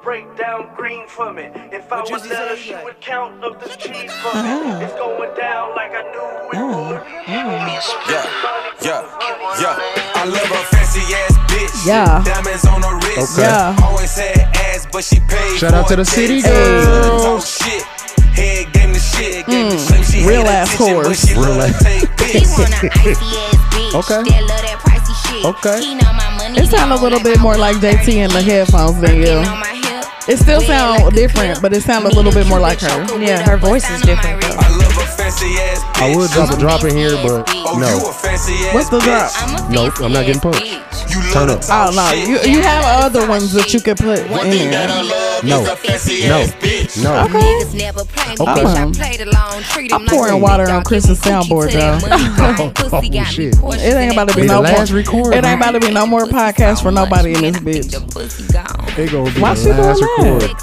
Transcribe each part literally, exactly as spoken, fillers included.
break down green for me. If I would let her, she would count up the cheese for me. Uh-huh. It's going down like I knew it uh-huh. would. Yeah, yeah, yeah. I love a fancy ass bitch. Yeah. Diamonds on her wrist. Okay. Yeah. Always said ass, but she paid. Shout out to the city girls. Shit. Head game the shit. Mm. Real ass horse. Real ass. Okay. Okay. It sounds a little bit more like J T in the headphones than you. It still sounds different, but it sounds a little bit more like her. Yeah, her voice is different though. I would drop a drop in here, but no. What's the drop? Nope, I'm not getting punched. Turn up. Oh no, you you have other ones that you could put in there. No, no, no. Okay. Okay. I'm pouring water on Chris's soundboard, though. Oh, shit. It ain't about to be, be no more. It ain't about to be no more podcasts for nobody in this bitch. It gonna be Why the she last doing record.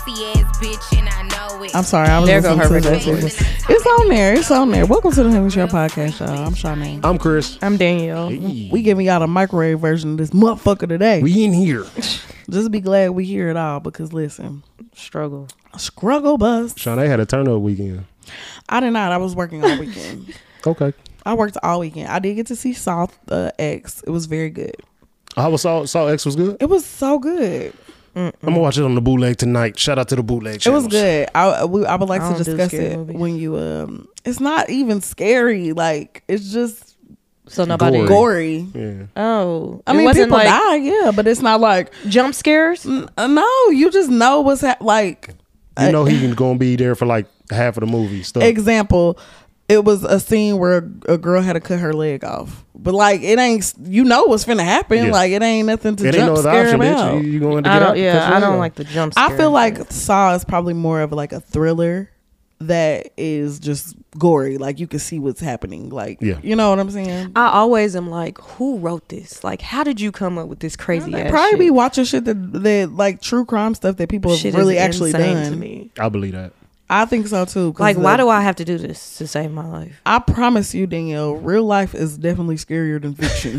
that? I'm sorry, I was there go her listening to that. It's on there. It's on there. Welcome to the Henry Show podcast, y'all. I'm Charmaine. I'm Chris. I'm Danielle. Hey. We giving y'all the microwave version of this motherfucker today. We in here. Just be glad we hear it all because listen, struggle, struggle bus. Shawnee had a turn up weekend. I did not. I was working all weekend. Okay. I worked all weekend. I did get to see South uh, X. It was very good. How was Saw Saw X was good? It was so good. Mm-mm. I'm gonna watch it on the bootleg tonight. Shout out to the bootleg channels. It was good. I we, I would like I to discuss it movies. when you um. It's not even scary. Like it's just so nobody gory. gory. Yeah. Oh, I mean, people like, die. Yeah, but it's not like jump scares. N- no, you just know what's ha- like. You know he's gonna be there for like half of the movie. Stuff. Example. It was a scene where a, a girl had to cut her leg off, but like it ain't. You know what's finna happen. Yeah. Like it ain't nothing to it jump ain't no scare option, about. Bitch. You, you going to I get don't, out? Yeah, I don't like the jump scare. I feel like Saw is probably more of like a thriller that is just gory. Like you can see what's happening. Like yeah. you know what I'm saying. I always am like, who wrote this? Like, how did you come up with this crazy? They ass probably shit? be watching shit that that like true crime stuff that people have shit really is actually done. To me. I believe that. I think so too. Like, the, why do I have to do this to save my life? I promise you, Danielle, real life is definitely scarier than fiction.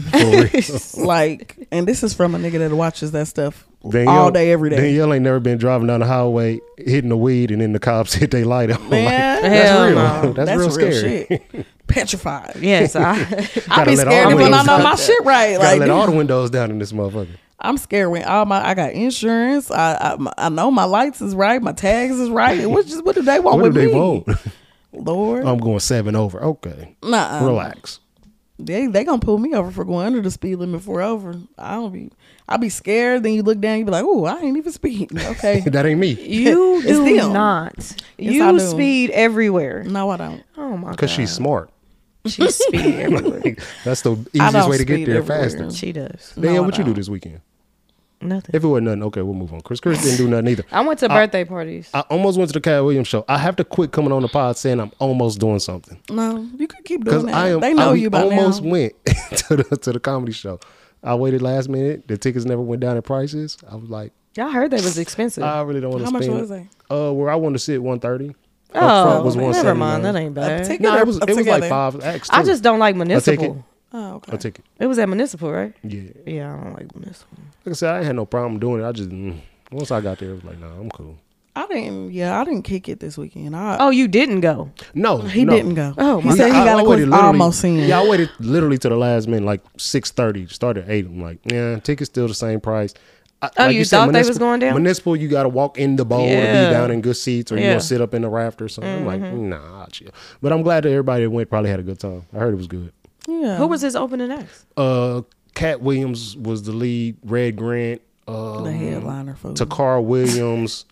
Like, and this is from a nigga that watches that stuff Danielle, all day, every day. Danielle ain't never been driving down the highway, hitting the weed, and then the cops hit they light up. Man, like, that's real. No. That's, that's real, real scary. Shit. Petrified. Yes, I. I be scared when I know my shit right. Gotta like, let all the windows down in this motherfucker. I'm scared when all my I got insurance. I I, I know my lights is right. My tags is right. What just what do they want what with do they me? Want? Lord, I'm going seven over. Okay, nah, relax. They they gonna pull me over for going under the speed limit for over. I don't be. I be scared. Then you look down. You be like, oh, I ain't even speeding. Okay, that ain't me. You do them. Not. Yes, you speed everywhere. No, I don't. Oh my god. Because she's smart. She speed everywhere. That's the easiest way to get there everywhere. faster. She does. Danielle, no, what you do this weekend? Nothing. If it wasn't nothing, okay, we'll move on. Chris, Chris didn't do nothing either. I went to I, birthday parties. I almost went to the Cat Williams show. I have to quit coming on the pod saying I'm almost doing something. No, you could keep doing that. I am, they know I you by almost now. went to the to the comedy show. I waited last minute. The tickets never went down in prices. I was like, y'all heard they was expensive. I really don't want to spend. How much was they? Uh, where I wanted to sit one thirty. Oh, was never mind. That ain't bad. No, it was it was like five. I just don't like municipal. Oh, okay. A ticket. It was at municipal, right? Yeah. Yeah, I don't like municipal. Like I said, I ain't had no problem doing it. I just mm, once I got there, it was like, nah, I'm cool. I didn't. Yeah, I didn't kick it this weekend. I, oh, you didn't go? No, he no. didn't go. Oh, he said he got it almost in. Yeah, I waited literally to the last minute, like six thirty. Started at eight. I'm like, yeah, ticket's still the same price. I, oh, like you, you thought said, they was going down? Municipal, you got to walk in the bowl yeah. to be down in good seats, or yeah. you gonna sit up in the rafters. So mm-hmm. I'm like, nah, I'll chill. But I'm glad that everybody that went probably had a good time. I heard it was good. Yeah. Who was his opening act? Uh, Cat Williams was the lead. Red Grant. Um, the headliner for Takar Williams.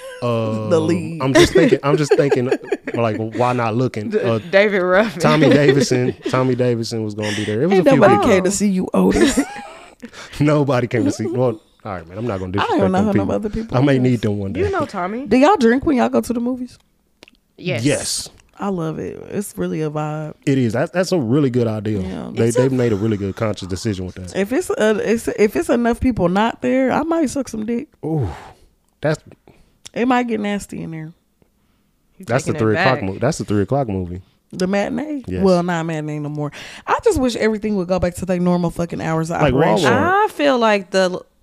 Uh, the lead. I'm just thinking. I'm just thinking. Like, why not looking? Uh, David Ruffin. Tommy Davidson. Tommy Davidson was gonna be there. It was Ain't a few nobody people. came to see you, Otis. Nobody came to see. Well, all right, man. I'm not gonna disrespect I don't know them who people. no other people. I may is. need them one day. You know Tommy. Do y'all drink when y'all go to the movies? Yes. Yes. I love it. It's really a vibe. It is. That's that's a really good idea. Yeah. They It's they've a- made a really good conscious decision with that. If it's, uh, it's if it's enough people not there, I might suck some dick. Ooh, that's It might get nasty in there. You that's the taking three it o'clock back. movie. That's the three o'clock movie. The matinee? Yes. Well, not matinee no more. I just wish everything would go back to their normal fucking hours of Like operation. Walmart. I feel like the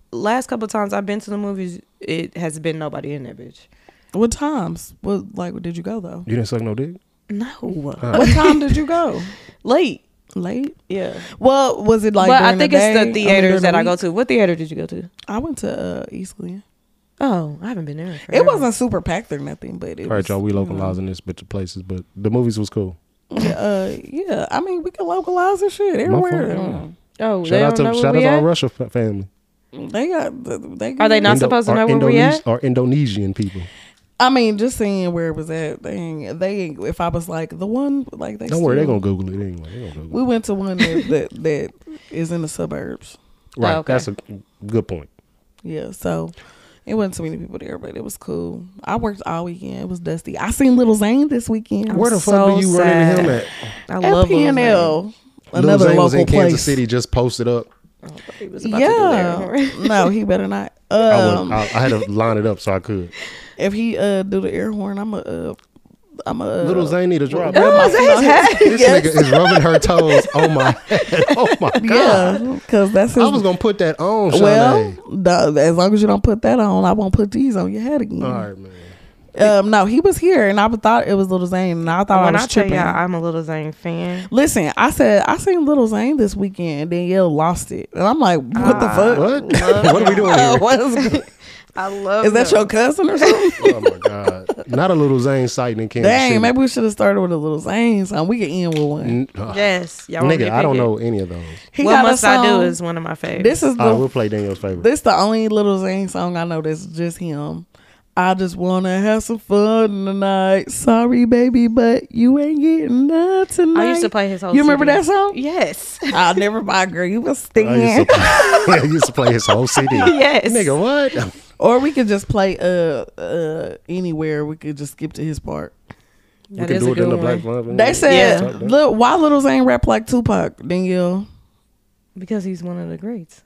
last couple of times I've been to the movies, it has been nobody in that bitch. What times? What like did you go though? You didn't suck no dick? No. What time did you go? Late. Late? Yeah. Well, was it like But during I think the it's day? the theaters I mean, that I the go week? to. What theater did you go to? I went to uh, East Glen. Oh, I haven't been there. It wasn't super packed or nothing, but it All right, was, y'all, we you know. localizing this bitch of places, but the movies was cool. Yeah, uh, yeah, I mean, we can localize and shit everywhere. fault, Oh, Shout they out don't know to where shout out we to our at? Russia fa- family. They got, they got. Are they not supposed to or know where we Indones- at? Or Indonesian people. I mean, just seeing where it was at. They, ain't, they. ain't- If I was like the one, like they. Don't worry, still- they're gonna Google it anyway. They gonna Google We it. went to one that that, that is in the suburbs. Right, Oh, okay. that's a good point. Yeah, so it wasn't too many people there, but it was cool. I worked all weekend. It was dusty. I seen Lil Zane this weekend. Where the fuck so do you run into him sad. at? I At love P Lil and Zane. L, Lil another Zane local was in place. Kansas City, just posted up. He was about to do Yeah, that. no, he better not. I, Um, went, I, I had to line it up so I could. if he uh do the air horn, I'm a, uh, I'm a uh, Little Zane need a drop. rub my is that feet his on hat? This Yes. nigga is rubbing her toes on my head. Oh my god! Yeah, because that's his. I was gonna put that on. Shanae. well, the, as long as you don't put that on, I won't put these on your head again. all right, man. Um, no, he was here, and I thought it was Lil Zane, and I thought When I was I tell tripping. y'all I'm a Lil Zane fan. Listen, I said I seen Lil Zane this weekend. Danielle lost it, and I'm like, what the Ah. fuck? What? what are we doing here? What is, I love is that him. your cousin or something? Oh my god! Not a Little Zane sighting in Kansas Dang, City. maybe we should have started with a Lil Zane song. We could end with one. N- uh, Yes. Y'all want me Nigga, to I don't pick it? know any of those. He What got a Must I Do song- is one of my favorites. This is the All right, we'll play Daniel's favorite. this the only Lil Zane song I know that's just him. I just wanna have some fun tonight. Sorry, baby, but you ain't getting none tonight. I used to play his whole You remember C D. that song? Yes. I'll never buy girl. You was I used, to stinging. play, I used to play his whole C D. Yes. Nigga, what? Or we could just play uh uh anywhere. We could just skip to his part. We That can is do a it in good the one. Black Month. They said, Yeah. look, why Lil Zane rap like Tupac, Danielle? Because he's one of the greats.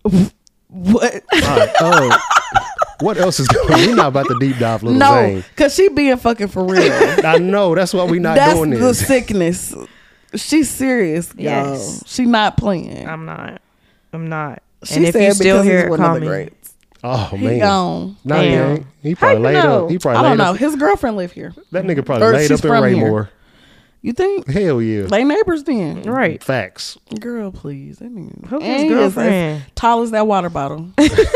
What? All right. Oh, what else is going on? We're not about to deep dive Little No, Zane. because she being fucking for real. I know. That's why we not That's doing the this. sickness. She's serious, y'all. Yes. She not playing. I'm not. I'm not. She and if said you still because hear he's it, one call of the me. greats. Oh He man. gone. No, he Damn. ain't. He probably you laid know? up. He probably I don't laid know. up. His girlfriend live here. That nigga probably Or laid she's up in from here. Raymore. You think? Hell yeah. They neighbors then. Right. Facts. Girl, please. That nigga. Who's And his he is girlfriend? as tall as that water bottle.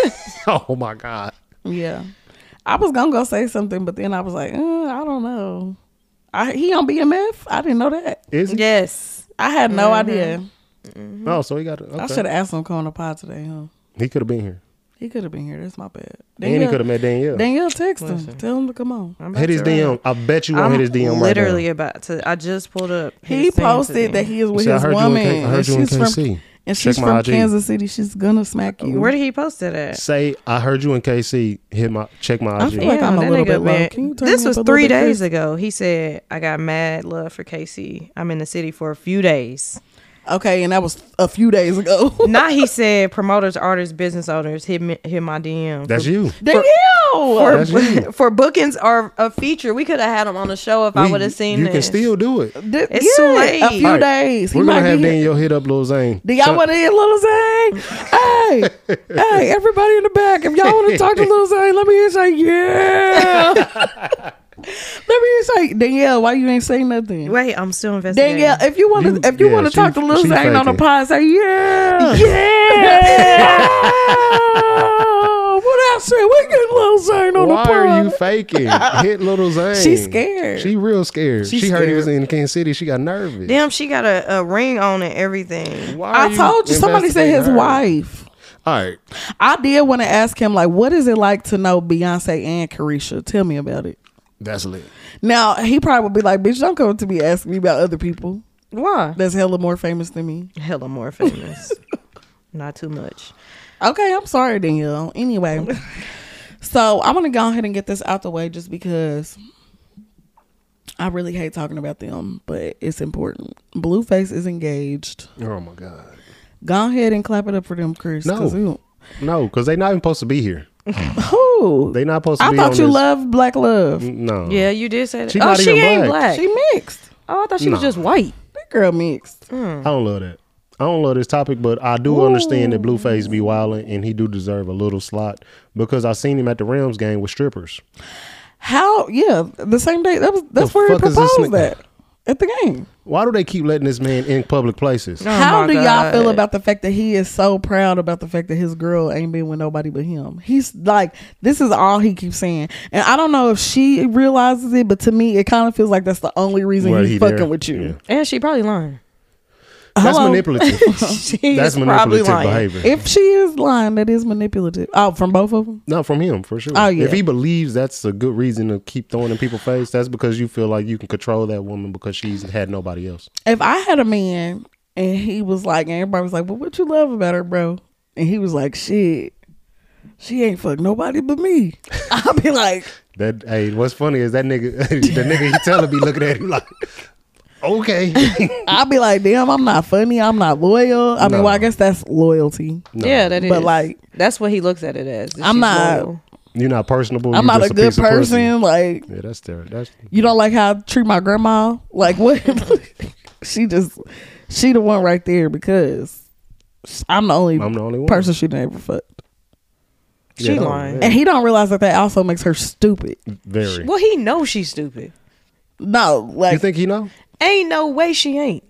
Oh my god. Yeah. I was gonna go say something, but then I was like, uh, I don't know. I he on B M F? I didn't know that. Is he? Yes. I had no Mm-hmm. idea. Oh, so he got. To, I okay. should have asked him to come on the pod today, huh? He could have been here. He could have been here. That's my bad. And he could have met Danielle. Danielle text him. Listen. Tell him to come on. I'm about Hit his to D M. run. I bet you won't I'm hit his D M right literally now. about to. I just pulled up. He his thing posted today. that he is with See, I his heard you in woman. K- I heard and you in she's from K C. and Check she's my from I G. Kansas City. She's gonna smack you. Where did he post it at? Say, I heard you in K C. Hit my check my I I G. feel like I'm a that little nigga bit low. mad. Can you turn This me was up a little three bit, days Chris? ago. He said, I got mad love for K C. I'm in the city for a few days. Okay, and that was a few days ago. Now he said promoters, artists, business owners hit me, hit my D M. That's for, you. Danielle. For, That's you. for bookings or a feature. We could have had him on the show if I We- would have seen You this. can still do it. Th- It's too late. A few All right, days. He We're might gonna have be here. Danielle hit up Lil Zane. Do y'all Shut- want to hear Lil Zane? Hey, hey, everybody in the back. If y'all want to talk to Lil Zane, let me hear say yeah. Let me hear say Danielle. Why you ain't saying nothing? Wait, I'm still investigating. Danielle, if you want to, You- if you yeah, want to she- talk to Lil she Zane on the faking. pod, say yeah, yeah. What I say? We get Lil Zane on Why the pod. are you faking? Hit Little Zane. She's scared. She real scared. She's she heard he was scared. in Kansas City. She got nervous. Damn, she got a, a ring on and everything. Why are I told you. Somebody said his investigating her? wife. All right. I did want to ask him, like, what is it like to know Beyonce and Carisha? Tell me about it. That's lit. Now, he probably would be like, bitch, don't come to me asking me about other people Why? that's hella more famous than me. Hella more famous. Not too much. Okay, I'm sorry, Danielle. Anyway, so I'm going to go ahead and get this out the way just because I really hate talking about them, but it's important. Blueface is engaged. Oh my God. Go ahead and clap it up for them, Chris. No. 'cause we- No, because they not even supposed to be here. Who? They not supposed to I be thought on you this. loved Black Love. No. Yeah, you did say that. She oh, not she even ain't black. black. She mixed. Oh, I thought she was Nah. just white. That girl mixed. I don't love that. I don't love this topic, but I do Ooh. understand that Blueface be wilding, and he do deserve a little slot because I seen him at the Rams game with strippers. How? Yeah, the same day. That was that's the where he proposed that at the game. Why do they keep letting this man in public places? Oh How do God. y'all feel about the fact that he is so proud about the fact that his girl ain't been with nobody but him? He's like, this is all he keeps saying, and I don't know if she realizes it, but to me, it kind of feels like that's the only reason well, he's he fucking there. with you. Yeah. And she probably lying. That's Hello? manipulative. That's manipulative behavior. If she is lying, that is manipulative. Oh, from both of them? No, from him, for sure. Oh, yeah. If he believes that's a good reason to keep throwing in people's face, that's because you feel like you can control that woman because she's had nobody else. If I had a man and he was like, and everybody was like, well, what you love about her, bro? And he was like, shit, she ain't fuck nobody but me. I'll be like. that. Hey, what's funny is that nigga, the nigga he telling me looking at him like. Okay. I'll be like, damn, I'm not funny. I'm not loyal. I no. mean, well, I guess that's loyalty. No. Yeah, that is. But like, that's what he looks at it as. I'm not. Loyal. You're not personable. I'm You're not a good person. Like, yeah, that's terrible. That's you don't like how I treat my grandma. Like what? she just, she the one right there because I'm the only, I'm the only one. person she ever fucked. She yeah, lying, and he don't realize that that also makes her stupid. Very. Well, he knows she's stupid. No, like you think he know? Ain't no way she ain't,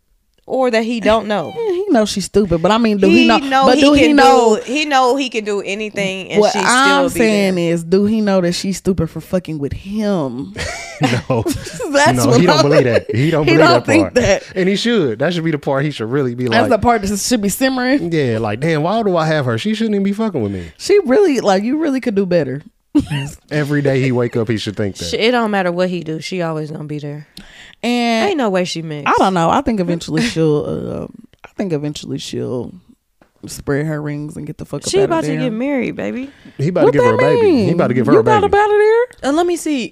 or that he don't know. He knows she's stupid, but I mean, do he, he know? know but he do he know? Do, he know he can do anything, and what she still I'm be saying there. is, do he know that she's stupid for fucking with him? No, that's no, what he don't I'm, believe that. He don't he believe don't that part. Think that. And he should. That should be the part he should really be that's like. That's the part that should be simmering. Yeah, like damn, why do I have her? She shouldn't even be fucking with me. She really like you. Really could do better. Every day he wake up, he should think that. It don't matter what he do. She always gonna be there. And ain't no way she mixed. I don't know. I think eventually she'll. Uh, I think eventually she'll spread her rings and get the fuck. She up about out of to there. get married, baby. He about what to give her a baby. Mean? He about to give her you a baby. You got about it there? Uh, let me see.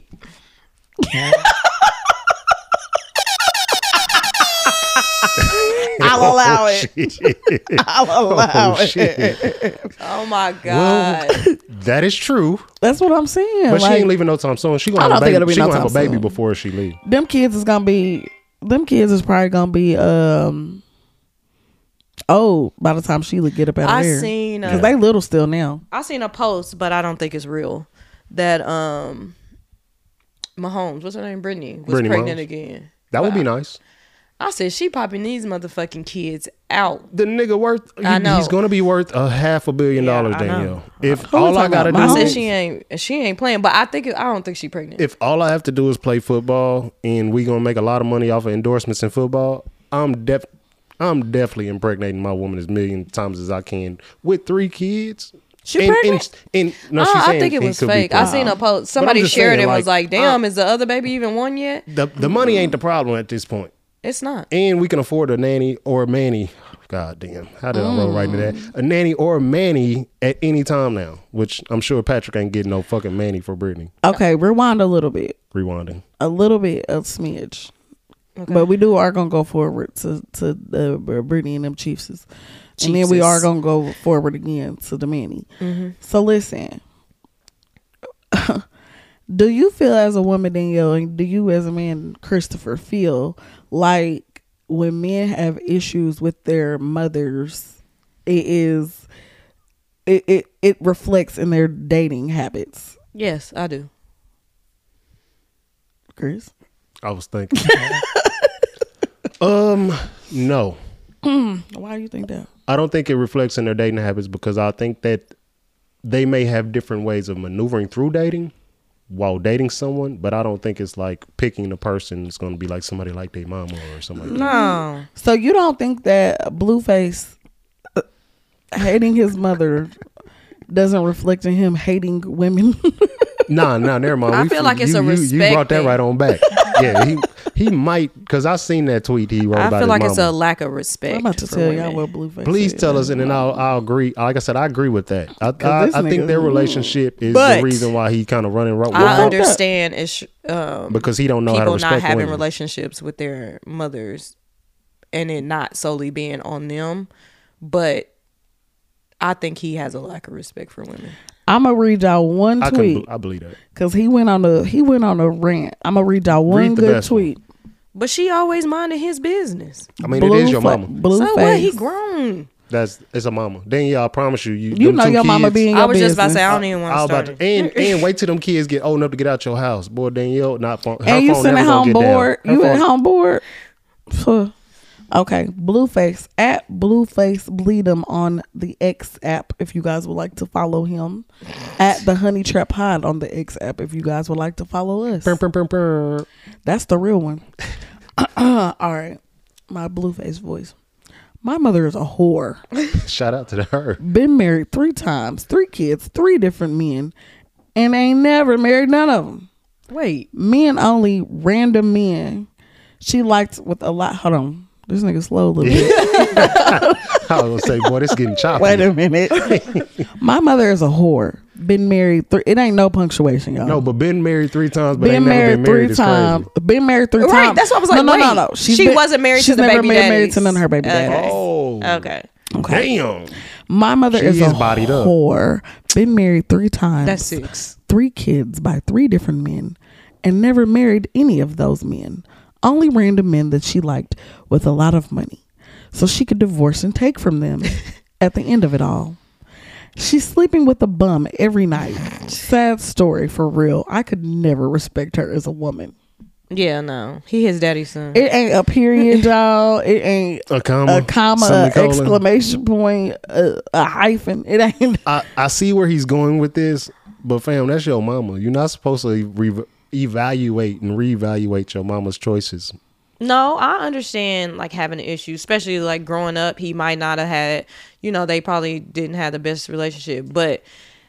I'll allow it. I'll allow oh, it. Oh my God. Well, that is true. That's what I'm saying. But like, she ain't leaving no time soon. She gonna I have don't a think baby. it'll be She no gonna have a time baby soon. before she leave. Them kids is gonna be. Them kids is probably gonna be. Um. Oh, by the time Sheila get up out of I there, seen because they little still now. I seen a post, but I don't think it's real. That um, Mahomes, what's her name, Brittany, was Brittany pregnant Mahomes. again. That would But be I- nice. I said she popping these motherfucking kids out. The nigga worth. He, I know. He's gonna be worth a half a billion Yeah, dollars, I know. Danielle. If Who we all I talking gotta do, about? I said is, she ain't she ain't playing, but I think I don't think she pregnant. if all I have to do is play football and we gonna make a lot of money off of endorsements in football, I'm def, I'm definitely impregnating my woman as million times as I can with three kids. She and, pregnant? And, and, no, Uh, she's I saying think it he was could be fake. I pregnant. seen a post. But I'm Somebody just shared saying, it and was like, like, "Damn, uh, is the other baby even one yet?" The the money ain't the problem at this point. It's not. And we can afford a nanny or a manny. God damn. How did I roll right into that? Mm. A nanny or a manny at any time now, which I'm sure Patrick ain't getting no fucking manny for Brittany. Okay, rewind a little bit, Rewinding. a little bit, a smidge. Okay. But we do are gonna go forward to to the uh, Brittany and them Chiefs, and then we Chiefses. are gonna go forward again to the Manny. Mm-hmm. So listen, do you feel as a woman, Danielle, and do you as a man, Christopher, feel like when men have issues with their mothers, it is it it, it reflects in their dating habits? Yes, I do. Chris, I was thinking. um, no. why do you think that? I don't think it reflects in their dating habits because I think that they may have different ways of maneuvering through dating while dating someone, but I don't think it's like picking the person that's going to be like somebody like their mama or something like that. No. So you don't think that Blueface uh, hating his mother doesn't reflect in him hating women? Nah, nah, never mind. I We feel f- like it's you, a you, respect You brought that thing. right on back. Yeah, he he might, because I seen that tweet he wrote I about feel his like it's a mama. lack of respect. I'm about to for tell women. y'all what Blueface Please said. tell us, and then I'll I'll agree. Like I said, I agree with that. I I, this I think nigga- their relationship is But the reason why he kind of running ro- I wild understand it's um, because he don't know how to people respect not having women. relationships with their mothers, and it not solely being on them, but I think he has a lack of respect for women. I'm gonna read y'all one I tweet can I believe that. because he went on a he went on a rant. I'm gonna read y'all one Read the good best one. tweet. But she always minded his business. I mean, it is your fa- mama. Blue So face. what? He grown. That's it's a mama. Then y'all, I promise you, you, You them know two your mama kids- being your I was business. just about to say I don't even want I to was about start to, it. and and wait till them kids get old enough to get out your house, boy. Danielle, not phone. Her and you phone sitting never at gonna home get down. bored. Her You at phone- home bored. Phew. Okay, Blueface at Blueface Bleed'em on the X app if you guys would like to follow him. At the Honey Trap Pod on the X app if you guys would like to follow us. Brr, brr, brr, brr. That's the real one. All right, my Blueface voice. My mother is a whore. Shout out to her. Been married three times, three kids, three different men, and ain't never married none of them. Wait. Men only, random men. She liked with a lot. Hold on. This nigga slow a little bit. I was gonna say, boy, this getting choppy. Wait a minute. My mother is a whore. Been married. Th- it ain't no punctuation, y'all. No, but been married three times, but been ain't married never been married three is times. crazy. Been married three Right, times. that's what I was no, like, No, no, wait. no. She's She been- wasn't married to she's the never baby been married daddies. to none of her baby Okay. daddies. Oh, Okay. Okay. damn. My mother She is, is a bodied up. whore. Been married three times. That's six. Three kids by three different men, and never married any of those men. Only random men that she liked with a lot of money, so she could divorce and take from them. At the end of it all, she's sleeping with a bum every night. Sad story for real. I could never respect her as a woman. Yeah, no. He his daddy's son. It ain't a period, y'all. It ain't A comma, a comma, a semicolon. exclamation point, a, a hyphen. It ain't. I, I see where he's going with this, but fam, that's your mama. You're not supposed to re- evaluate and reevaluate your mama's choices. No, I understand like having an issue, especially like growing up. He might not have had, you know, they probably didn't have the best relationship, but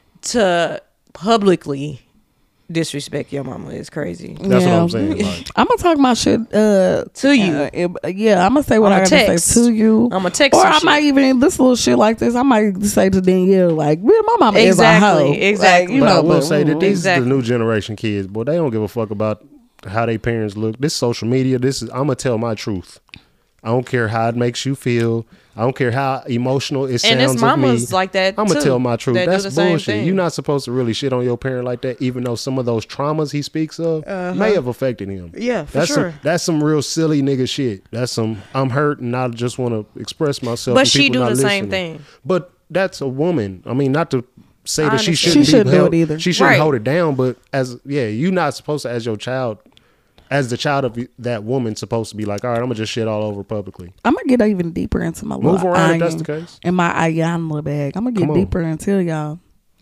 to publicly disrespect your mama is crazy. That's Yeah. what I'm saying. Like, I'm gonna talk my shit uh, To you. uh, it- yeah, I'm gonna say what I'ma I gotta text. say to you. I'ma text or some I shit. might even this little shit like this. I might say to Danielle like, "Man, my mama Exactly, is a hoe." exactly. Like, you but know, I will but- say that these Exactly. the new generation kids, boy, they don't give a fuck about how they parents look. This social media, this is I'm gonna tell my truth. I don't care how it makes you feel. I don't care how emotional it sounds And his of mama's me. like that, I'm gonna too, tell my truth. that do That's the same bullshit. thing. You're not supposed to really shit on your parent like that, even though some of those traumas he speaks of may have affected him. Yeah, for that's sure. Some, that's some real silly nigga shit. That's some I'm hurt and I just want to express myself. But and she people do not the same listening. thing. But that's a woman. I mean, not to say I that she understand. shouldn't, She shouldn't be do held, it either. She shouldn't Right. hold it down. But as yeah, you're not supposed to, as your child, as the child of that woman, supposed to be like, all right, I'm gonna just shit all over publicly. I'm gonna get even deeper into my Move little around if that's iron- the case. in my Ayanla bag. I'm gonna get Come on. deeper and tell y'all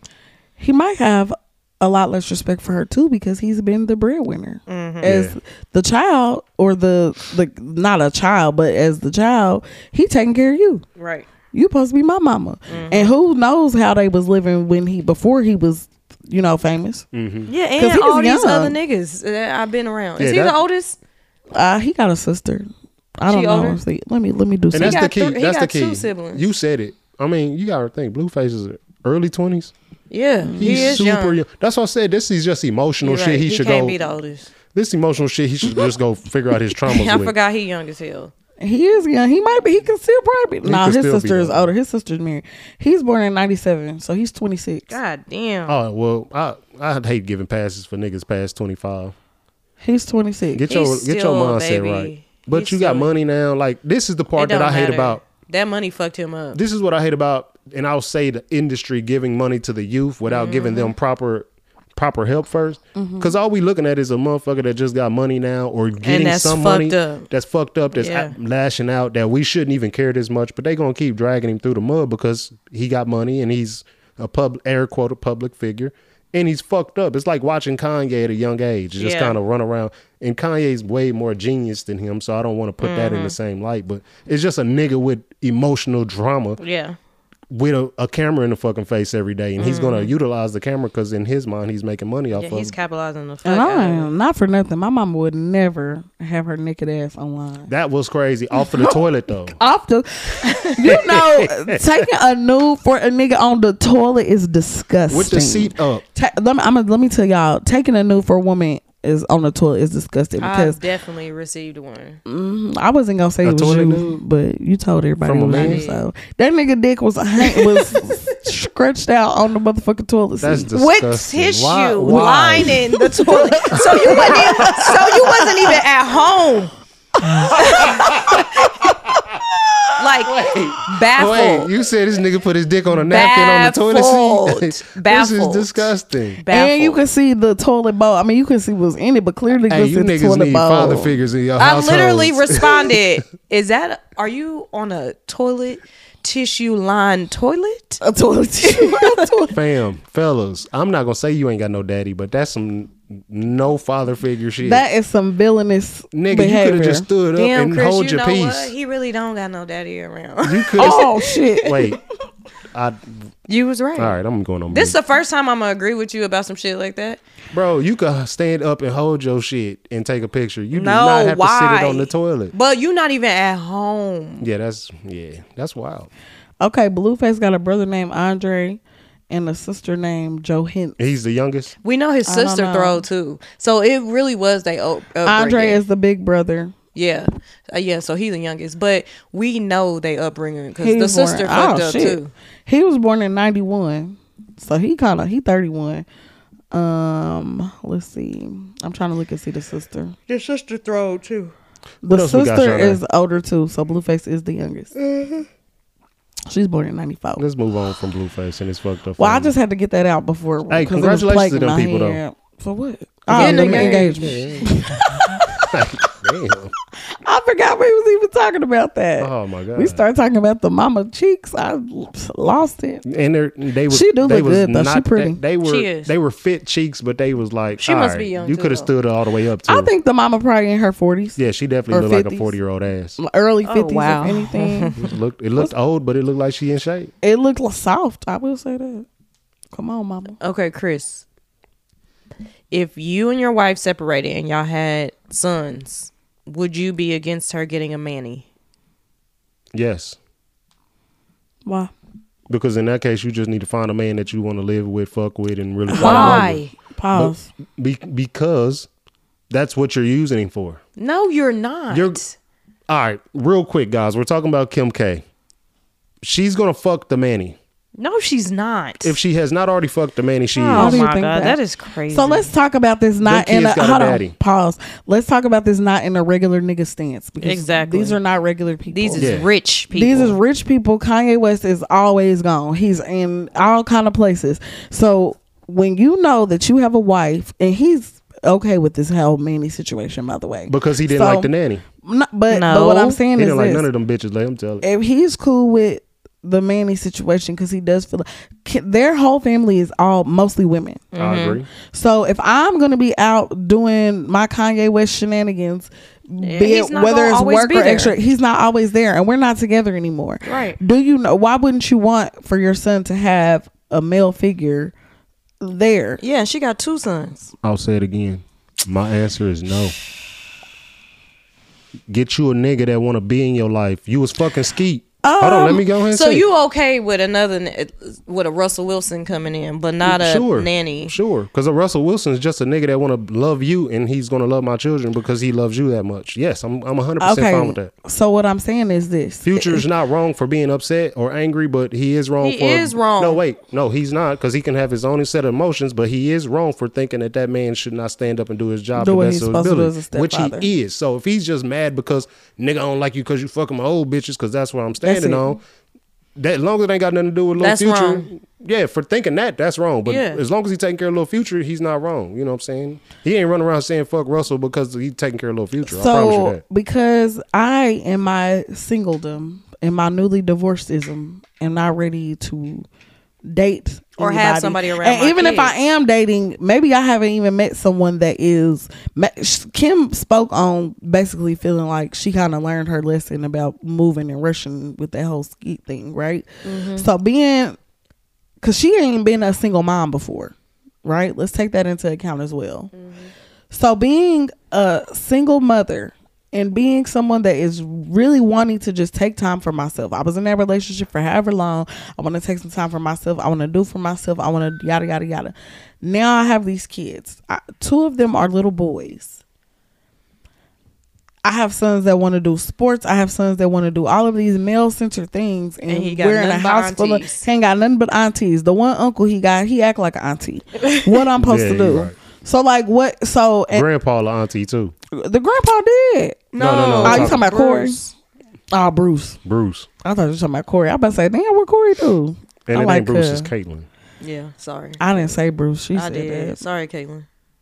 he might have a lot less respect for her too because he's been the breadwinner Mm-hmm. as Yeah. the child or the the not a child but as the child he taking care of you. Right. You supposed to be my mama, Mm-hmm. and who knows how they was living when he before he was you know famous. Mm-hmm. Yeah, 'Cause and he was all these young. other niggas that I've been around. Yeah, Is he that- the oldest? Uh, he got a sister. I don't She know. older? See, let me let me do And some. that's got the key. thr- he that's the got key. two siblings. You said it. I mean, you gotta think. Blueface is early twenties. Yeah, He's he is super young. young. That's what I said. This is just emotional You're shit. right. He, He should can't go. be the oldest. This emotional shit. He should just go figure out his traumas I with. forgot he young as hell. He is young. He might be. He can still probably be. He No, could his still be sister is young. older. His sister's married. He's born in ninety-seven, so he's twenty-six. God damn. Oh well, I I hate giving passes for niggas past twenty five. He's twenty-six. Get He's your get your still a mindset baby. right. But He's you got still- money now. Like this is the It part that don't I hate matter. about. That money fucked him up. This is what I hate about, and I'll say the industry giving money to the youth without giving them Mm-hmm. proper proper help first. Because all we looking at is a motherfucker that just got money now or getting that's some fucked money up. that's fucked up, that's Yeah. lashing out, that we shouldn't even care this much. But they gonna keep dragging him through the mud because he got money and he's a pub air quote a public figure. And he's fucked up. It's like watching Kanye at a young age, just Yeah. kind of run around. And Kanye's way more genius than him, so I don't want to put that in Mm-hmm. the same light. But it's just a nigga with emotional drama Yeah. with a, a camera in the fucking face every day, and he's gonna utilize the camera because in his mind he's making money off Yeah, of he's it. capitalizing the fuck And out I of it. am not for nothing. My mama would never have her naked ass online. That was crazy. Off of the toilet though. Off the, you know, taking a nude for a nigga on the toilet is disgusting. With the seat up. Ta- let me, I'm gonna, let me tell y'all, taking a nude for a woman is on the toilet is disgusting because I've definitely received one. mm, I wasn't gonna say A it was toilet you, nude? but you told everybody From it a was man? you. So that nigga dick was hang- was stretched out on the motherfucking toilet That's seat. disgusting. With tissue Why- why? lining the toilet. So you wasn't even, so you wasn't even at home. Like baffled. Wait, you said this nigga put his dick on a napkin on the toilet seat? This is Baffled. disgusting. Baffled. And you can see the toilet bowl. I mean, you can see what's in it, but clearly Hey, you you can see the niggas toilet need bowl. father figures in your I households. literally responded, is that, are you on a toilet tissue lined toilet? A toilet tissue. A toilet- Fam, fellas, I'm not gonna say you ain't got no daddy, but that's some no father figure shit. That is some villainous Nigga, behavior. you could have just stood up Damn, and Chris, hold you your know peace. what? He really don't got no daddy around. You could have. Oh shit! Wait, I. You was right. All right, I'm going on. This is mute. the first time I'm gonna agree with you about some shit like that. Bro, you could stand up and hold your shit and take a picture. You do No, not have why? to sit it on the toilet. But you not even at home. Yeah, that's yeah, that's wild. Okay, Blueface got a brother named Andre and a sister named Joe Hint. He's the youngest. We know his I don't sister know. throw too. So it really was they up, Andre is the big brother. yeah, uh, yeah. So he's the youngest, but we know they upbringing because He the was born- sister oh, fucked up shit. too. He was born in ninety-one, so he kind of he thirty-one. Um, let's see. I'm trying to look and see the sister. The sister throw too. The else we got, sister Sade? is older too, so Blueface is the youngest. Mm-hmm. She's born in ninety-four. Let's move on from Blueface and his fucked up. Well, I family. just had to get that out before. Hey, 'cause it was congratulations to plaguing them my people, though. head. For what? Oh, Getting the engaged. engagement. Damn. I forgot we was even talking about that. Oh my god. We started talking about the mama cheeks. I lost it. And they're, they were. She do they look was good, though. She not- pretty. They, they were. She is. They were fit cheeks, but they was like. She all must right, be young, You too, could have though. stood her all the way up too. I think the mama probably in her forties, Yeah, she definitely Or looked like a fifties. forty year old ass. early Oh, fifties, wow. if anything. It looked. It looked old, but it looked like she in shape. It looked like soft. I will say that. Come on, mama. Okay, Chris. If you and your wife separated and y'all had sons, would you be against her getting a manny? Yes, Why? because in that case, you just need to find a man that you want to live with, fuck with, and really fall in love Why? Pause. with. Be, because that's what you're using him for. No, you're not. You're- All right, real quick, guys. We're talking about Kim K. She's gonna fuck the manny. no, she's not. If she has not already fucked the manny, she oh do is. you my think god, that? that is crazy. So let's talk about this not Them in a kids got a hold on, daddy. pause. Let's talk about this not in a regular nigga stance because Exactly. these are not regular people. These is Yeah. rich people. These is rich people. Kanye West is always gone. He's in all kind of places. So when you know that you have a wife and he's okay with this whole Manny situation, by the way, Because he didn't So, like the nanny. no, but No. but what I'm saying He is didn't like this. none of them bitches. Let him tell it. If he's cool with the Manny situation because he does feel like their whole family is all mostly women. I agree. So if I'm gonna be out doing my Kanye West shenanigans, be he's it not whether gonna it's always work be or there. extra, he's not always there, and we're not together anymore. Right. Do you know why wouldn't you want for your son to have a male figure there? Yeah, she got two sons. I'll say it again. My answer is no. Get you a nigga that want to be in your life. You was fucking Skeet. Hold on, let me go ahead and So say. you okay with another n- with a Russell Wilson coming in, but not a sure, nanny? Sure, because Russell Wilson is just a nigga that want to love you, and he's gonna love my children because he loves you that much. Yes, I'm I'm one hundred percent fine with Okay. that. So what I'm saying is this: Future's not wrong for being upset or angry, but he is wrong He for is wrong. No, wait, no, he's not, because he can have his own set of emotions, but he is wrong for thinking that that man should not stand up and do his job Do the what best he's of his supposed to do ability, as a which stepfather. he is. So if he's just mad because nigga I don't like you because you fucking my old bitches because that's what I'm standing it. on. That as long as it ain't got nothing to do with Lil That's Future, wrong. yeah, for thinking that, that's wrong. But Yeah. as long as he's taking care of Lil Future, he's not wrong. You know what I'm saying? He ain't running around saying fuck Russell because he's taking care of Lil Future. I promise you So that. because I, in my singledom, in my newly divorcedism, am not ready to date Or have anybody. somebody around And my even if I kids. am dating, maybe I haven't even met someone that is. ma- Kim spoke on basically feeling like she kind of learned her lesson about moving and rushing with that whole skeet thing, right? Mm-hmm. So being, cause she ain't been a single mom before, right? Let's take that into account as well. Mm-hmm. So being a single mother and being someone that is really wanting to just take time for myself. I was in that relationship for however long. I want to take some time for myself. I want to do for myself. I want to yada, yada, yada. Now I have these kids. I, two of them are little boys. I have sons that want to do sports. I have sons that want to do all of these male-centered things. And, And he got we're in a nothing but house full of, aunties. he ain't got nothing but aunties. The one uncle he got, he act like an auntie. What I'm supposed Yeah, to you do? right. So like what? So and, Grandpa, la auntie too. The grandpa did. No, no, no. Oh, you talking about Corey? Oh, Bruce. Bruce. I thought you were talking about Corey. I was about to say, damn, what Corey do? And I it like ain't Bruce, her. it's Caitlyn. Yeah, sorry. I didn't say Bruce. She I said did. that. Sorry, Caitlyn.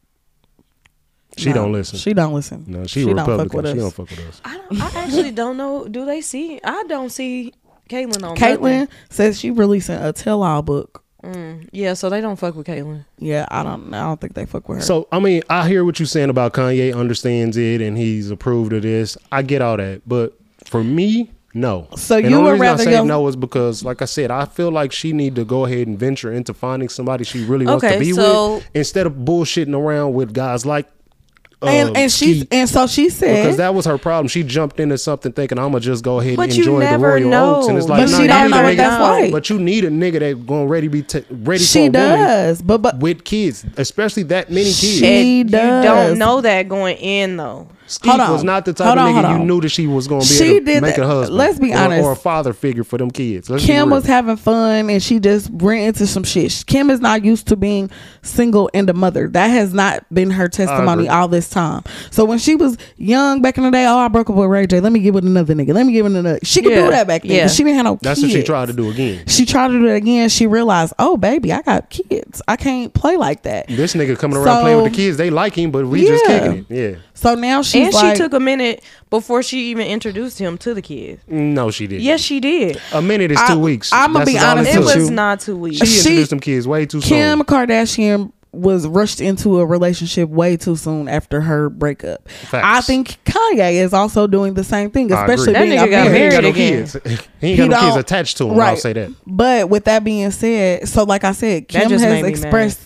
She No, don't listen. She don't listen. no, she, she don't fuck Republican. with She us. don't fuck with us. I don't. I actually don't know. Do they see? I don't see Caitlyn on. Caitlyn nothing. says she releasing a tell-all book. Mm, yeah, so they don't fuck with Caitlyn. Yeah, I don't. I don't think they fuck with her. So I mean, I hear what you're saying about Kanye understands it and he's approved of this. I get all that, but for me, no. So and you the only would reason rather I say your- no is because, like I said, I feel like she need to go ahead and venture into finding somebody she really wants Okay, to be so- with instead of bullshitting around with guys like. Uh, and and she Skeet. and so she Because said, that was her problem. She jumped into something thinking I'm gonna just go ahead But and you enjoy the never royal know. oats, and it's But like, she no, you don't need know a what nigga- that's like. But you need a nigga that gonna ready be t- ready she for a woman does, but but with kids, especially that many kids. She And does. You don't know that going in though. Steve Hold on. was not the type Hold of on, nigga hold you on. knew that she was gonna be She able to did make that- a husband. let's be or- honest. or a father figure for them kids. Let's be Kim real. was having fun and she just ran into some shit. Kim is not used to being single and a mother. That has not been her testimony agree. all this time. So when she was young back in the day, oh, I broke up with Ray J. Let me get with another nigga. Let me get with another. She could Yeah. do that back then. Yeah. But she didn't have no That's kids. what she tried to do again. She tried to do it again. She realized, oh, baby, I got kids. I can't play like that. This nigga coming around So- playing with the kids. They like him, but we just Yeah. kicking it. Yeah. So now she's And like, she took a minute before she even introduced him to the kids. No, she didn't. Yes, she did. A minute is I- two weeks. I'ma That's be all honest It with took. was you. not two weeks. She She- introduced them kids way too Kim soon. Kardashian was rushed into a relationship way too soon after her breakup. Facts. I think Kanye is also doing the same thing, I especially agree. being That nigga got a He ain't got no married again. kids. He ain't got no kids don't- attached to him. I'll say that. But with that being said, so like I said, That Kim just has made me expressed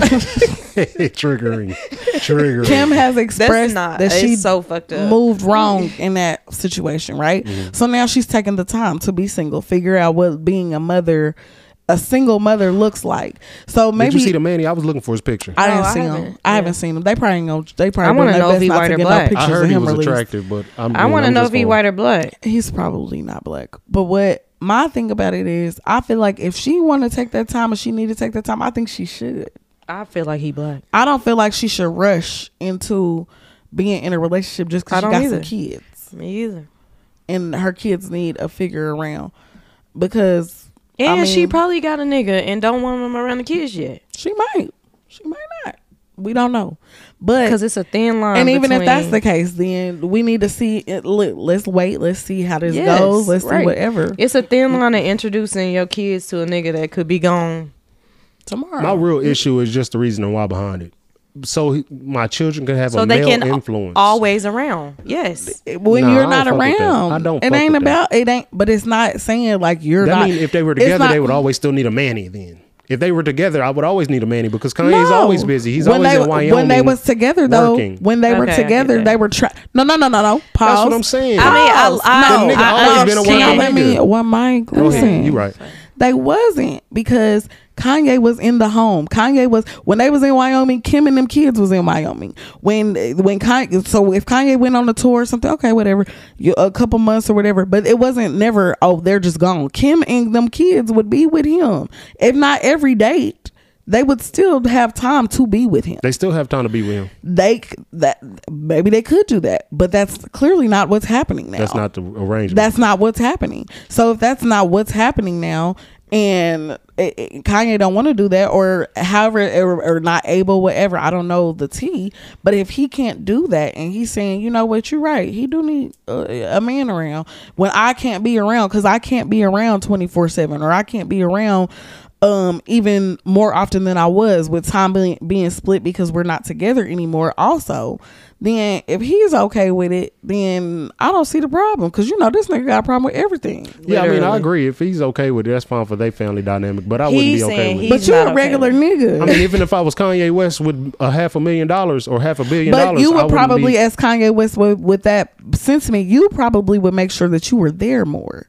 Triggering. Triggering. Kim has expressed not- that it's she so fucked up. moved wrong in that situation, right? Mm-hmm. So now she's taking the time to be single, figure out what being a mother, a single mother looks like. So maybe Did you see the Manny? I was looking for his picture. I No, didn't I see him. haven't. I Yeah. haven't seen him. They probably ain't gonna. They probably I wanna doing their know if best he not to white or get no black. pictures I heard of he him was released. attractive, but I'm. I want to I'm know just if he going- white or black. He's probably not black. But what my thing about it is, I feel like if she want to take that time or she need to take that time, I think she should. I feel like he black. I don't feel like she should rush into being in a relationship just I because she don't got either. some kids Me either. and her kids need a figure around. Because And I she mean, probably got a nigga and don't want him around the kids yet. she might, she might not. We don't know, but Because it's a thin line. and even if that's between- the case, then we need to see it. Let, let's wait. Let's see how this Yes, goes. Let's right. see whatever It's a thin line of introducing your kids to a nigga that could be gone. tomorrow. My real issue is just the reason why behind it. So he, my children can have So a they male can influence. always around. Yes. when Nah, you're I not don't fuck with that. around, I don't It fuck ain't with about it. Ain't. But it's not saying like you're That not. mean if they were it's together, not- they would always still need a manny. Then if they were together, I would always need a manny because Kanye's No. always busy. He's when always they, in Wyoming. When they was together, though, working. when they were Okay, I get together, that. they were try. No, no, no, no, no. Pause. That's what I'm saying. I mean, I, Pause. I, No. The nigga I always been a understand. wild Let me nigga. one mic. Go Listen, ahead. You right. They wasn't because Kanye was in the home. Kanye was when they was in Wyoming. Kim and them kids was in Wyoming. When when Kanye, so if Kanye went on a tour or something, okay, whatever, you, a couple months or whatever. But it wasn't never. Oh, they're just gone. Kim and them kids would be with him, if not every date. They would still have time to be with him. They still have time to be with him. They that maybe they could do that, but that's clearly not what's happening now. That's not the arrangement. That's not what's happening. So if that's not what's happening now, and it, it- Kanye don't want to do that, or however, or, or not able, whatever, I don't know the T. But if he can't do that, and he's saying, you know what, you're right, he do need a, a man around when I can't be around because I can't be around twenty-four seven, or I can't be around um even more often than I was with time being, being split because we're not together anymore also. Then if he's okay with it, then I don't see the problem because you know this nigga got a problem with everything. yeah, I mean, I Literally. agree. If he's okay with it, that's fine for their family dynamic. But I wouldn't He's be okay saying with he- it. But you're not a okay regular with nigga. I mean, even if I was Kanye West with a half a million dollars or half a billion but dollars, you I would wouldn't probably, be, as Kanye West with, with that sentiment, you probably would make sure that you were there more.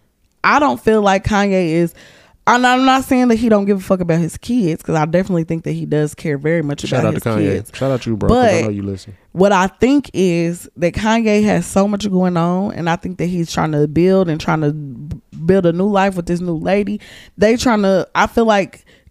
I don't feel like Kanye is. I'm not, I'm not saying that he don't give a fuck about his kids because I definitely think that he does care very much Shout about out his to Kanye. kids. Shout out to you, bro. 'cause I But- know you listen. What I think is that Kanye has so much going on, and I think that he's trying to build and trying to build a new life with this new lady. They trying to. I feel like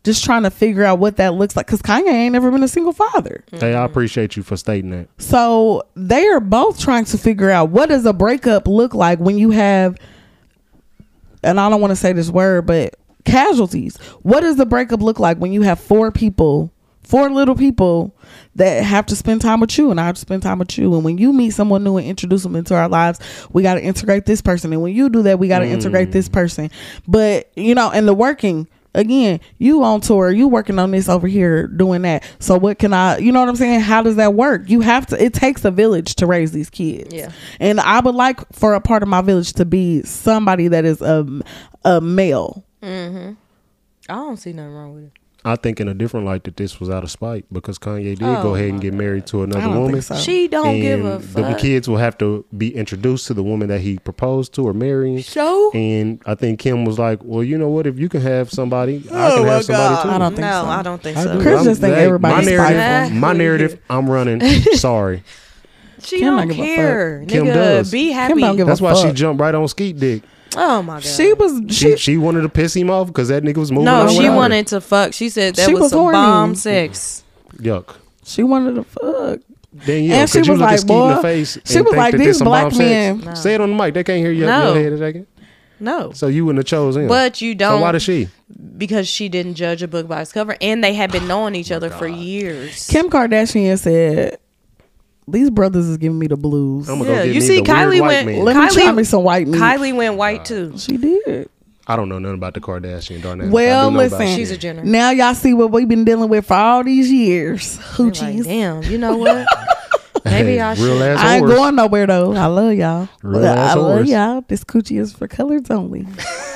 just trying to figure out what that looks like. Because Kanye ain't never been a single father. Hey, I appreciate you for stating that. So they are both trying to figure out what does a breakup look like when you have, and I don't want to say this word, but casualties. What does the breakup look like when you have four people, four little people that have to spend time with you, and I have to spend time with you. And when you meet someone new and introduce them into our lives, we got to integrate this person. And when you do that, we got to mm. integrate this person. But, you know, and the working, again, you on tour, you working on this over here doing that. So what can I, you know what I'm saying? How does that work? You have to, it takes a village to raise these kids. Yeah. And I would like for a part of my village to be somebody that is a, a male. Mm-hmm. I don't see nothing wrong with it. I think in a different light that this was out of spite because Kanye did Oh, go ahead and my get God. married to another I don't woman. think so. She don't and give a the fuck. kids will have to be introduced to the woman that he proposed to or marrying. So? And I think Kim was like, well, you know what? If you can have somebody, I Oh, can my have somebody God. too. I don't think no, so. I don't think I so. do. Chris I'm- just think hey, everybody's my narrative, spiteful. my narrative, I'm running. Sorry. She Kim don't don't give a care. Kim Nigga, does. be happy. Kim don't give That's a why she fuck. jumped right on Skeet Dick. Oh my god. She was, She, she, she wanted to piss him off because that nigga was moving no, on she without her. wanted to fuck. She said that She was, was some horny. bomb sex. Yuck. she wanted to fuck. Then yeah, And she could you was look like, at Skeet in boy, the face she and was think like, that these there's some black bomb sex? men- No. Say it on the mic. They can't hear your, No. your head a second. No. So you wouldn't have chose him. But you don't. So why did she? Because she didn't judge a book by its cover, and they had been knowing each Oh other for years. Kim Kardashian said, these brothers is giving me the blues. I'm gonna Yeah, go get you me see, the weird Kylie white went- man. Let me Kylie- try me some white meat. Kylie went white too. She did. I don't know nothing about the Kardashian dynamic. Well, I do know about listen. shit. She's a Jenner. Now y'all see what we've been dealing with for all these years. They're like, Hoochies. damn, you know what? Maybe Hey, I real should. ass I ain't horse. going nowhere though. I love y'all. Real I ass love horse. y'all. This coochie is for colors only.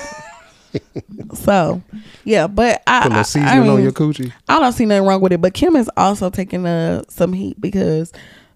So, yeah, but I, Put a little I, seasoning I mean, on your coochie. I don't see nothing wrong with it. But Kim is also taking uh, some heat because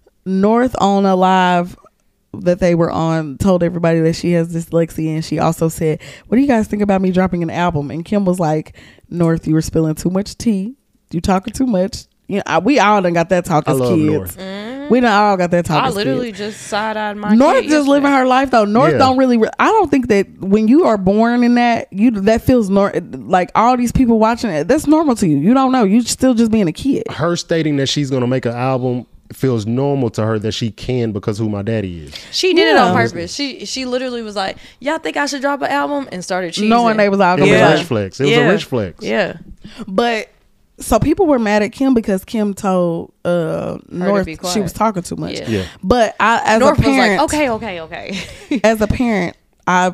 North on a live that they were on told everybody that she has dyslexia, and she also said, "What do you guys think about me dropping an album?" And Kim was like, "North, you were spilling too much tea. You talking too much." You know, I, we all done got that talk I as love kids. North. We done all got that talk. I as literally kids. just side eyed my North kid just living yesterday. her life though. North Yeah. don't really. Re- I don't think that when you are born in that, you that feels nor- like all these people watching it. That's normal to you. You don't know. You still just being a kid. Her stating that she's gonna make an album feels normal to her that she can because who my daddy is. She did it Yeah. on purpose. She she literally was like, "Y'all think I should drop an album?" and started cheesing. Knowing they was all It gonna was be a like, rich flex. It was Yeah. a rich flex. Yeah. but so people were mad at Kim because Kim told uh North be she quiet. was talking too much. Yeah. Yeah. But I, as North a parent, was like, "Okay, okay, okay." as a parent, I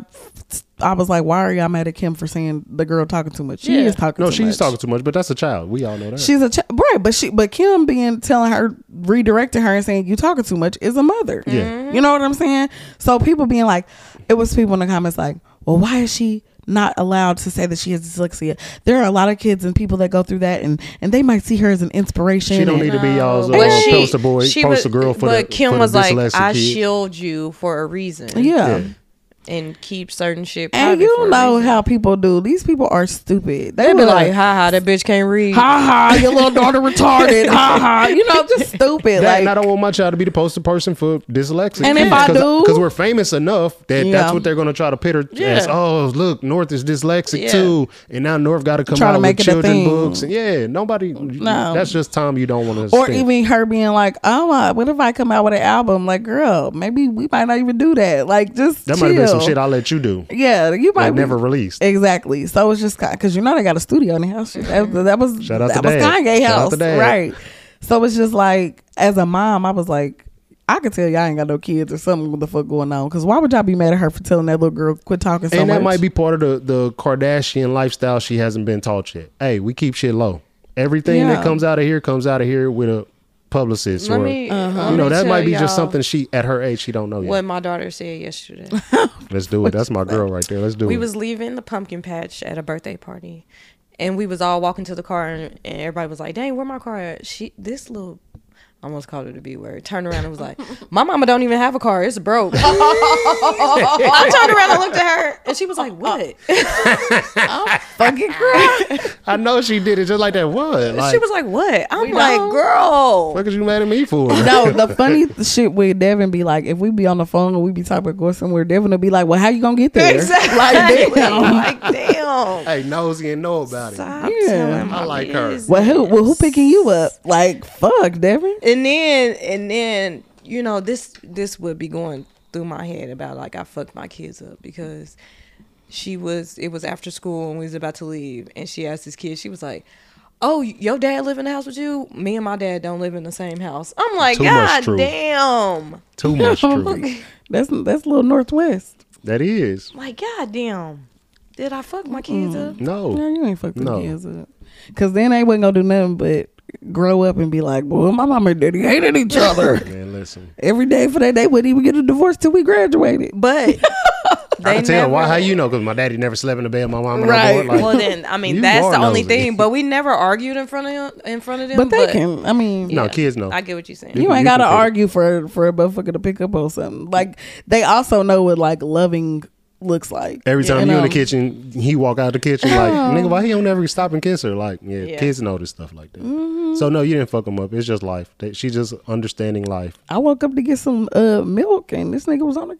I was like, why are y'all mad at Kim for saying the girl talking too much? She Yeah. is talking. No, too she's much. talking too much, but that's a child. We all know that. She's a ch- right, but she but Kim being telling her redirecting her and saying you talking too much is a mother. Yeah. You know what I'm saying? So people being like, it was people in the comments like, well, why is she not allowed to say that she has dyslexia? There are a lot of kids and people that go through that, and and they might see her as an inspiration. She don't and- need to be y'all's uh, But she- poster boy, she poster was- girl for but the Kim for was the like, dyslexic "I kid. shield you for a reason." yeah. Yeah. And keep certain shit. And private for you a know reason. how people do. These people are stupid. They They be be like, like, "Ha ha, that bitch can't read." ha ha, your little daughter retarded. Ha ha. You know, just stupid. That, like and I don't want my child to be the poster person for dyslexic. And if I do- because we're famous enough that Yeah. that's what they're going to try to pit her as. Yeah. Oh, look, North is dyslexic Yeah. too, and now North got to come Try to out make with it a children thing. books. And yeah, nobody. No. That's just time you don't want to. or even her being like, oh, uh, what if I come out with an album? Like, girl, maybe we might not even do that. Like, just that chill. might have been some shit I'll let you do. Yeah, you might Like be- never released. Exactly. So it's just because you know they got a studio in the house. That, that was Shout out that to was Dad. Kanye Shout out house, to Dad. right? So it's just like, as a mom, I was like, I could tell y'all ain't got no kids or something. What the fuck going on? Because why would y'all be mad at her for telling that little girl quit talking so and much? that might be part of the, the Kardashian lifestyle she hasn't been taught yet. Hey, we keep shit low. Everything Yeah. that comes out of here comes out of here with a publicist. Let or, me, Uh-huh. let you know, me that tell might be y'all just something she, at her age, she don't know yet. What my daughter said yesterday. Let's do it. That's my girl right there. Let's do We it. was leaving the pumpkin patch at a birthday party, and we was all walking to the car, and, and everybody was like, "Dang, where my car at?" She, this little, I almost called her the B word. Turned around and was like, "My mama don't even have a car. It's broke." I turned around and looked at her, and she was like, "What?" fucking cry. I know she did it just like that. What? Like, she was like, "What?" I'm We like, know. "Girl." what is you mad at me for? No, the funny shit with Devin be like, if we be on the phone and we be talking about going somewhere, Devin will be like, well, how you gonna get there? Exactly. Like, damn. Like, damn. Damn. Hey, nosy and know about it. Stop Yeah. telling my I like her. business. Well, who well, who picking you up? Like, fuck, Devin. And then and then you know this this would be going through my head about like I fucked my kids up because she was it was after school and we was about to leave and she asked this kid, she was like, oh, your dad live in the house with you? Me and my dad don't live in the same house. I'm like, Too much God true. damn. Too much truth. That's that's a little Northwest. That is. Like, God damn. Did I fuck my kids up? No. No, you ain't fucking No. kids up. Cause then they wasn't gonna do nothing but grow up and be like, well, my mama and daddy hated each other. Man, listen. Every day for that, they wouldn't even get a divorce till we graduated. But I can tell never- why. How you know? Because my daddy never slept in the bed. My mama Right. no more. Like, well then, I mean you that's are the only nosy. thing. But we never argued in front of him, in front of them. But they can. I mean, No, kids know. I get what you're saying. you You ain't can gotta pick it. argue for for a motherfucker to pick up on something. Like they also know what like loving looks like. Every time You you in the know? kitchen, he walk out the kitchen like, nigga, why he don't ever stop and kiss her? Like, yeah, Yeah. kids know this stuff like that. Mm-hmm. So no, you didn't fuck him up. It's just life. They, she just understanding life. I woke up to get some uh, milk and this nigga was on the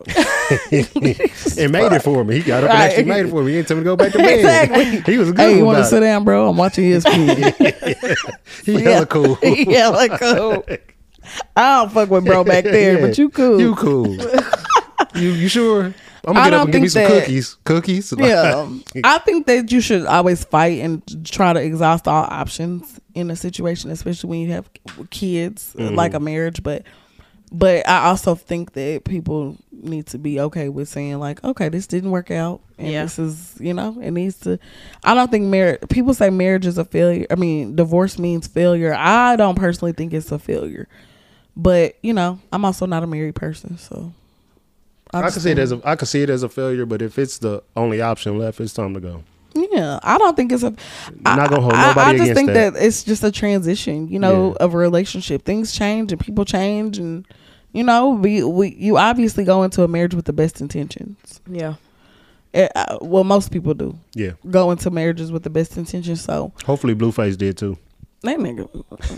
couch. It made it for me. He got up Right. and actually made it for me. He didn't tell me to go back to bed. Exactly. He was good Hey, you want to about sit it. down, bro? I'm watching E S P N. He hella cool. yeah, like cool. I don't fuck with bro back there, Yeah. but you cool. You cool. you you sure? I'm I gonna get up don't and give me think some that- cookies. Cookies. Yeah, I think that you should always fight and try to exhaust all options in a situation, especially when you have kids, Mm-hmm. like a marriage. But, but I also think that people need to be okay with saying like, okay, this didn't work out, and Yeah. this is, you know, it needs to. I don't think marriage. People say marriage is a failure. I mean, divorce means failure. I don't personally think it's a failure, but you know, I'm also not a married person, so. I can see it as a I can see it as a failure, but if it's the only option left, it's time to go. Yeah, I don't think it's a. I, Not gonna hold I- nobody I, just against think that. that. it's just a transition, you know, Yeah. of a relationship. Things change and people change, and you know, we we you obviously go into a marriage with the best intentions. Yeah. Eh, uh, well, most people do Yeah. go into marriages with the best intentions. So Hopefully, Blueface did too. that nigga,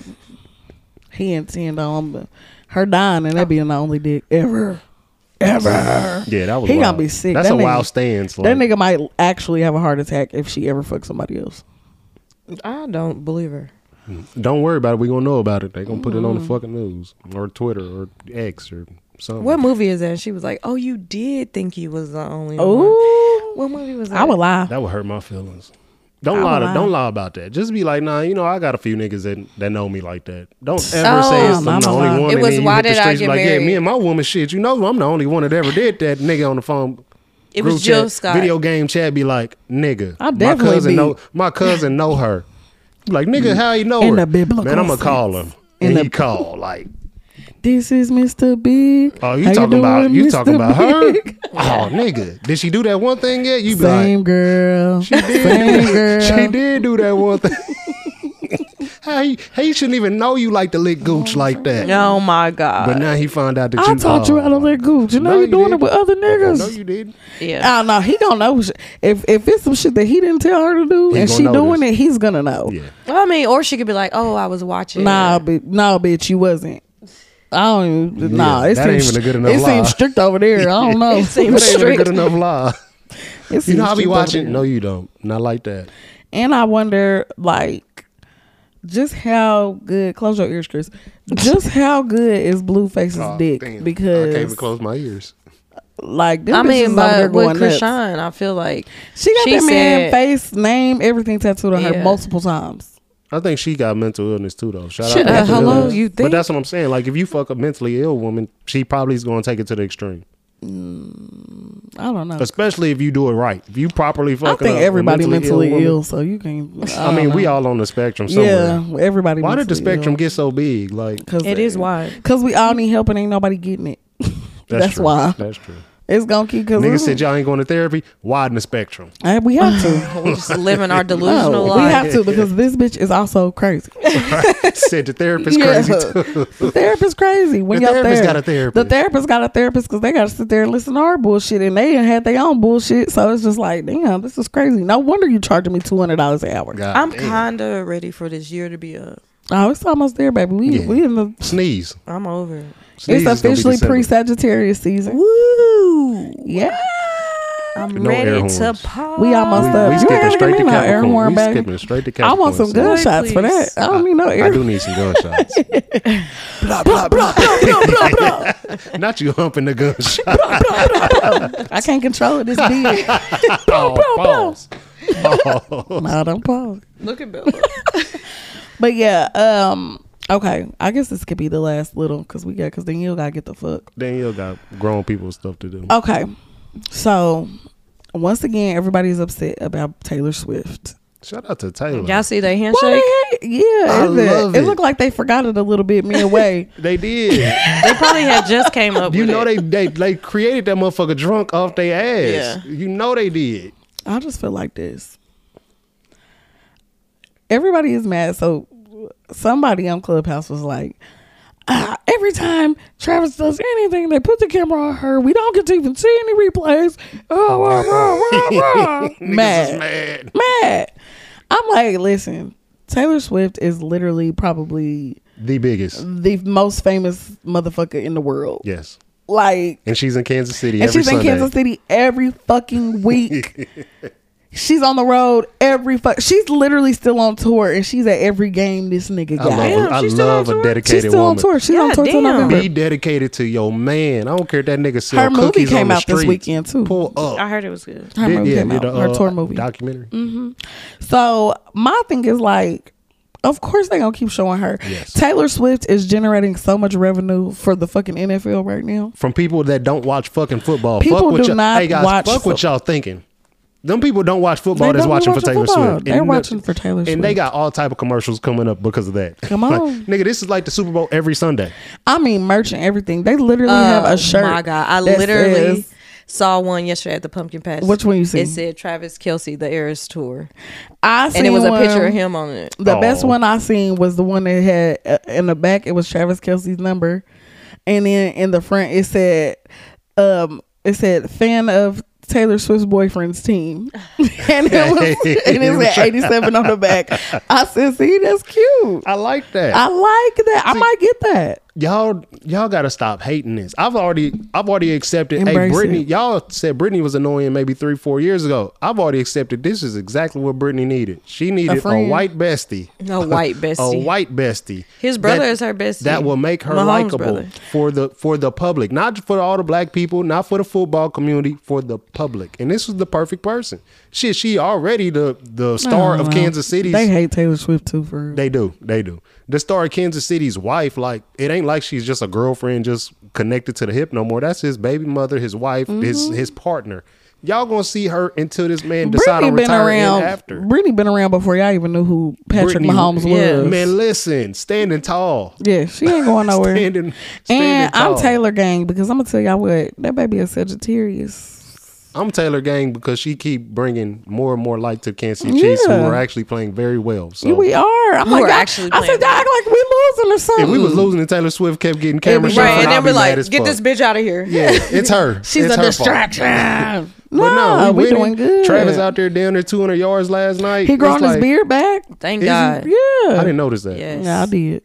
he intend on her dying, and that being the only dick ever, ever. Yeah, that was. He wild. gonna be sick. That's That a nigga- wild stance. That Like, nigga might actually have a heart attack if she ever fucks somebody else. I don't believe her. don't worry about it. We gonna know about it. They gonna put it on the Mm. fucking news or Twitter or X or something. What movie is that? She was like, "Oh, you did think he was the only one." Oh, What movie was that? I would lie. That would hurt my feelings. Don't I lie. would To, lie. don't lie about that. Just be like, nah. You know, I got a few niggas that that know me like that. Don't ever Oh, say it's I'm I'm the a only lie. one. It and was, then you why hit the did I streets get like, yeah, married? me and my woman shit. You know, I'm the only one that ever did that. Nigga on the phone. It group was Jill chat, Scott. Video game chat be like, nigga. I my definitely cousin be- know my cousin know her. Be like, nigga, how you know In her? the biblical Man, I'm gonna sense. call him. In And the- he call like, This is Mister Big. oh, you How talking about doing, you Mister talking about her? Big? Oh, nigga, did she do that one thing yet? You be Same like, girl. she did. Same girl. She did do that one thing. How he, he shouldn't even know you like to lick gooch like that. Oh my god. But now he found out that I you taught you oh, how to let gooch. You know No, you're you doing it didn't. with other niggas. No, you didn't. yeah. I don't know. He gonna know sh- if if it's some shit that he didn't tell her to do, He and gonna she notice. doing it. He's gonna know. Yeah. Well, I mean, or she could be like, "Oh, I was watching." Nah, but no, bitch, you wasn't. I don't even. Nah, Yeah, it that ain't seems even a good enough it lie. seems strict over there. I don't know. It seems That ain't even a strict. good enough lie. It You seems know, I be strict over watching. there. No, you don't. Not like that. And I wonder, like, just how good. Close your ears, Chris. Just how good is Blueface's Oh, dick? damn. I Because can't even close my ears. like, them I mean, bitches over there but with going nuts. Krishan, I feel like She got she that man said- face, name, everything tattooed on her Yeah. multiple times. I think she got mental illness too, though. Shout Shit, out. to uh, mental hello, illness. you But think? that's what I'm saying. Like, if you fuck a mentally ill woman, she probably is going to take it to the extreme. I don't know. Especially if you do it right. If you properly I fuck. think everybody mentally, woman- ill, so you can. I mean, we all on the spectrum somewhere. Yeah, everybody. Why did the mentally spectrum ill. get so big? Like, Cause it is wide. Because we all need help and ain't nobody getting it. That's, true. why That's true. it's gonna keep. Cause Niggas said y'all ain't going to therapy. Widen the spectrum. Hey, we have to. We're just living our No, delusional we life. have to because this bitch is also crazy. Said the therapist Yeah. crazy too. The therapist crazy. When The y'all therapist there, got a therapist. The therapist got a therapist because they got to sit there and listen to our bullshit, and they done had their own bullshit. So it's just like, damn, this is crazy. No wonder you charging me two hundred dollars an hour. God I'm damn. kind of ready for this year to be up. Oh, it's almost there, baby. We Yeah. we in the. Sneeze. I'm over it. Sneeze It's is gonna be officially December. pre Sagittarius season. Woo! Yeah. I'm No air ready horns. to pause. We almost We, up. we You skipping ain't straight give to me no air Capricorn. horn, We baby. skipping straight to I Capricorn. want some son. gunshots for that. please. I don't need no I air. do need some gunshots. blah, blah, blah, blah, blah, blah. Not you humping the gunshot. I can't control it. This big. Oh, pause. Oh. No, don't pause. Look at Bella. But yeah, um, okay. I guess this could be the last little because we got because then you gotta get the fuck. Danielle got grown people stuff to do. Okay, so once again, everybody's upset about Taylor Swift. Shout out to Taylor. Y'all see that Why handshake? they hate- Yeah, I is it? love It it. looked like they forgot it a little bit midway. They did. They probably had just came up You with know it. they, they they created that motherfucker drunk off their ass. Yeah. You know they did. I just feel like this. Everybody is mad. So somebody on Clubhouse was like, ah, every time Travis does anything, they put the camera on her. We don't get to even see any replays. Oh, rah, rah, rah, rah. Niggas is mad. mad. Mad. I'm like, listen, Taylor Swift is literally probably The biggest. the most famous motherfucker in the world. Yes. Like, And she's in Kansas City and every she's in Sunday. Kansas City every fucking week. She's on the road every fuck. She's literally still on tour, and she's at every game this nigga I got. love, Damn, I she's still love on a tour? dedicated She's still woman. on tour. She's on God tour till damn. November. Be dedicated to your man. I don't care if that nigga sell Her movie cookies came on the out this streets. weekend, too. Pull up. I heard it was good. Her Did- movie yeah, came out. did a, Her uh, tour movie. documentary. So my thing is like, of course they gonna keep showing her. Yes. Taylor Swift is generating so much revenue for the fucking N F L right now. From people that don't watch fucking football. People fuck what do y'all, not hey guys, watch fuck what foot- y'all thinking. Them people don't watch football. They That's don't watching for watch Taylor football. Swift. They're And watching the- for Taylor And they Swift. got all type of commercials coming up because of that. Come Like, on. nigga, this is like the Super Bowl every Sunday. I mean, merch and everything. They literally have a shirt. Oh my God. I that literally says- saw one yesterday at the Pumpkin Patch. Which one you see? It said Travis Kelce, the Eras Tour. I seen And it was a one- picture of him on it. The best Oh. one I seen was the one that had uh, in the back. It was Travis Kelce's number, and then in the front it said, um, it said fan of Taylor Swift's boyfriend's team, and it was and it said eighty-seven on the back. I said, see, that's cute. I like that. I like that. I might get that. y'all y'all gotta stop hating this. I've already I've already accepted. Embrace hey, Brittany, it. y'all said Brittany was annoying maybe three, four years ago. I've already accepted this is exactly what Brittany needed. She needed a, friend. white bestie. A white bestie. A white bestie. His brother that- is her bestie. That will make her Mahomes' likable brother. for the for the public, not for all the black people, not for the football community, for the public. And this was the perfect person. Shit, she already the the star I of don't know. Kansas City's. They hate Taylor Swift too for real. They do. They do. The star of Kansas City's wife, like, it ain't like she's just a girlfriend just connected to the hip no more. That's his baby mother, his wife, his his partner. Y'all gonna see her until this man decide Brittany to been retire in around. after. Brittany been around before y'all even knew who Patrick Brittany- Mahomes yeah. was. Man, listen, standing tall. Yeah, she ain't going nowhere. Standing, standing and I'm tall. Taylor gang because I'm gonna tell y'all what that baby is Sagittarius. I'm Taylor gang because she keep bringing more and more light to Kansas City Chiefs, who Yeah. are actually playing very well. So Yeah, we are. I'm Who like, are y'all- actually I said, playing y'all act like we losing or something. if we was losing and Taylor Swift kept getting camera Right, shots, Right, and I'd then be we're mad like, as get fuck. this bitch out of here. Yeah, it's her. She's It's a her fault. distraction. But no, no, we we doing winning. good. Travis out there down there two hundred yards last night. He It's growing his like- beard back. Thank Is he? God. Yeah, I didn't notice that. Yes. yeah, I did.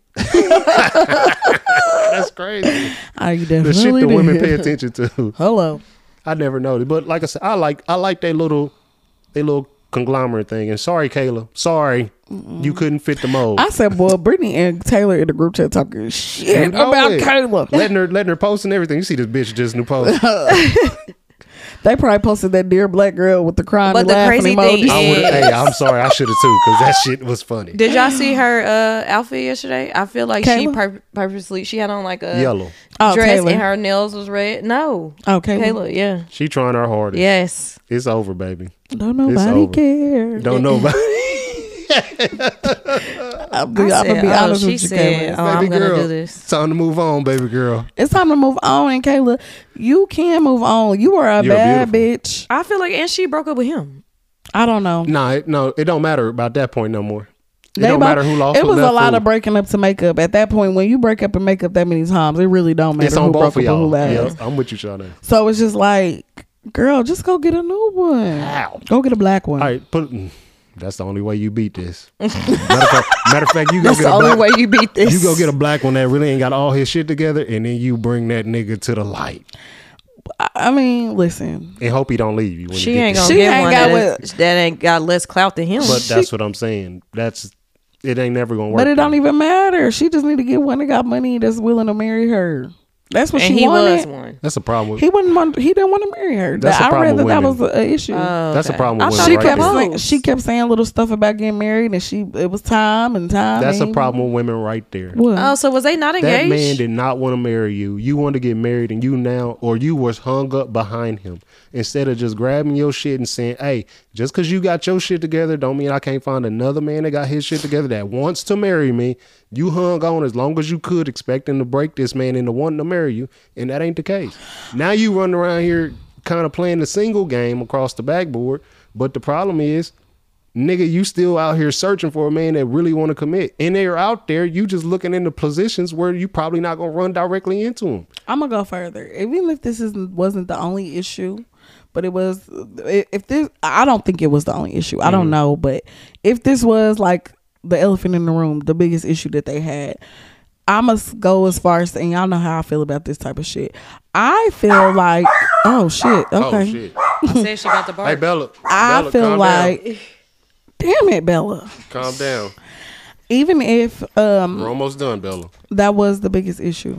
That's crazy. I The definitely shit that did. women pay attention to. Hello. I never noticed. But like I said, I like I like that little they little conglomerate thing. And sorry, Kayla. Sorry. You couldn't fit the mold. I said, boy, Brittany and Taylor in the group chat talking shit You know about it. Kayla. Letting her letting her post and everything. You see this bitch just new post. They probably posted that dear black girl with the crying But and the laughing crazy emoji. thing I would is- hey, I'm sorry, I should have too, because that shit was funny. Did y'all see her uh, outfit yesterday? I feel like she Kayla? pur- purposely, she had on like a Yellow. Oh, dress Taylor. and her nails was red. No. Oh, Kayla. Kayla, yeah. She trying her hardest. Yes. It's over, baby. Don't It's nobody over. care. Don't nobody. I'm, be, I I'm gonna said, be oh, honest she with you, said, Kayla. oh, I'm Baby going to girl, do this. Time to move on, baby girl. It's time to move on, and Kayla, you can move on. You are a You're bad beautiful. bitch. I feel like, and she broke up with him. I don't know. Nah, it, no, it don't matter about that point no more. It They don't about- matter who lost. It who was a left, lot who- of breaking up to make up. At that point, when you break up and make up that many times, it really don't matter It's who on broke both of up or who y'all. last. Yeah, I'm with you, Shauna. So it's just like, girl, just go get a new one. Ow. Go get a black one. All right, put. mm, That's the only way you beat this. matter, of fact, matter of fact, you go That's get the a only black. way you beat this. You go get a black one that really ain't got all his shit together, and then you bring that nigga to the light. I mean, listen. And hope he don't leave you. When She you get ain't there. gonna She get ain't one got that, what- that ain't got less clout than him. But that's what I'm saying. That's it. Ain't never gonna work. But it don't though. even matter. She just need to get one that got money that's willing to marry her. That's what and she he wanted. was one. That's a problem. With, He wouldn't want. He didn't want to marry her. That's That- a I problem read that with that was women. an issue. Oh, That's a okay. problem I with thought she women he right kept there. saying, proposed. she kept saying little stuff about getting married, and she it was time and time. That's a and- problem with women right there. What? Oh, so was they not That engaged? man did not want to marry you. You wanted to get married, and you now, or you was hung up behind him instead of just grabbing your shit and saying, "Hey, just because you got your shit together, don't mean I can't find another man that got his shit together that wants to marry me." You hung on as long as you could, expecting to break this man into wanting to marry you, and that ain't the case. Now you running around here kind of playing the single game across the backboard, but the problem is, nigga, you still out here searching for a man that really want to commit, and they're out there. You just looking into positions where you probably not gonna run directly into them. I'm gonna go further. Even if this isn't wasn't the only issue, but it was. If this, I don't think it was the only issue. I don't know, but if this was like the elephant in the room, the biggest issue that they had, I must go as far as, and y'all know how I feel about this type of shit. I feel like, oh shit, okay. Oh shit! Said she got the bar. Hey Bella, I Bella, feel calm like, down. damn it, Bella. Calm down. Even if um We're almost done, Bella. that was the biggest issue,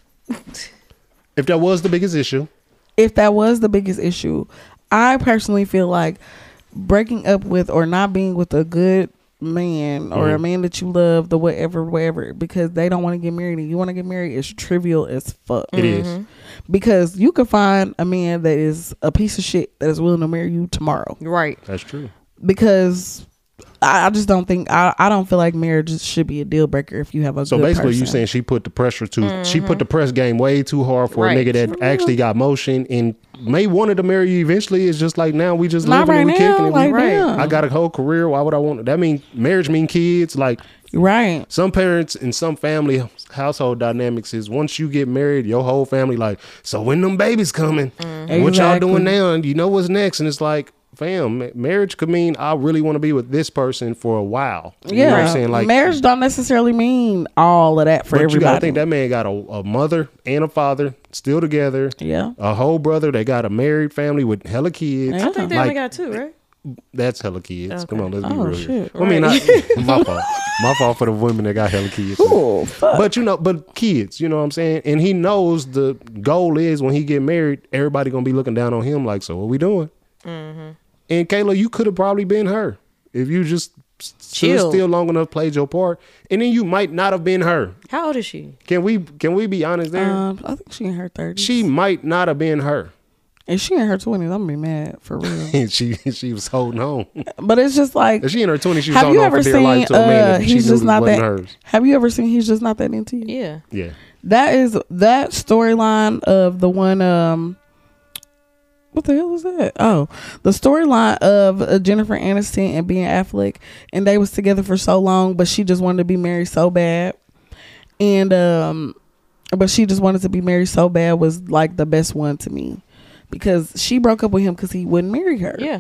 If that was the biggest issue, if that was the biggest issue, I personally feel like breaking up with or not being with a good man or a man that you love, the whatever, whatever, because they don't want to get married and you want to get married is trivial as fuck. it is. Because you could find a man that is a piece of shit that is willing to marry you tomorrow. Right. That's true. Because I, I just don't think I, I don't feel like marriage should be a deal breaker if you have a So good basically, you person. saying she put the pressure to she put the press game way too hard for Right. a nigga that actually got motion and may wanted to marry you eventually. It's just like now we just Not living right and we now, kicking it. like, we, damn. I got a whole career. Why would I want that? Mean marriage mean kids? Like Right. some parents and some family household dynamics is once you get married, your whole family like, so when them babies coming, what y'all Exactly. doing now? And you know what's next? And it's like, fam, ma- marriage could mean I really want to be with this person for a while. You Yeah. know what I'm saying? Like marriage don't necessarily mean all of that for but you everybody. gotta think that man got a, a mother and a father still together. Yeah. A whole brother. They got a married family with hella kids. Yeah. I think they Like, only got two, right? that's hella kids. Come on, let's be Oh, real. shit. I mean, I, my fault. My fault for the women that got hella kids. Ooh, fuck. But you know, but kids, you know what I'm saying? And he knows the goal is when he get married, everybody gonna be looking down on him like, so what we doing? Mm-hmm. And Kayla, you could have probably been her if you just stood Chill. still long enough, played your part, and then you might not have been her. How old is she? Can we can we be honest there? Um, I think she in her thirties. She might not have been her. If she in her twenties, I'm gonna be mad for real. And she she was holding on. But it's just like, If she in her twenties, she was have holding you on ever for dear seen? life to a man Uh, that she he's knew just not wasn't that. hers. Have you ever seen? He's just not that into you. Yeah. Yeah. That is that storyline of the one. Um, what the hell is that? Oh, the storyline of uh, Jennifer Aniston and Ben Affleck, and they was together for so long, but she just wanted to be married so bad, and um, but she just wanted to be married so bad was like the best one to me, because she broke up with him because he wouldn't marry her. Yeah.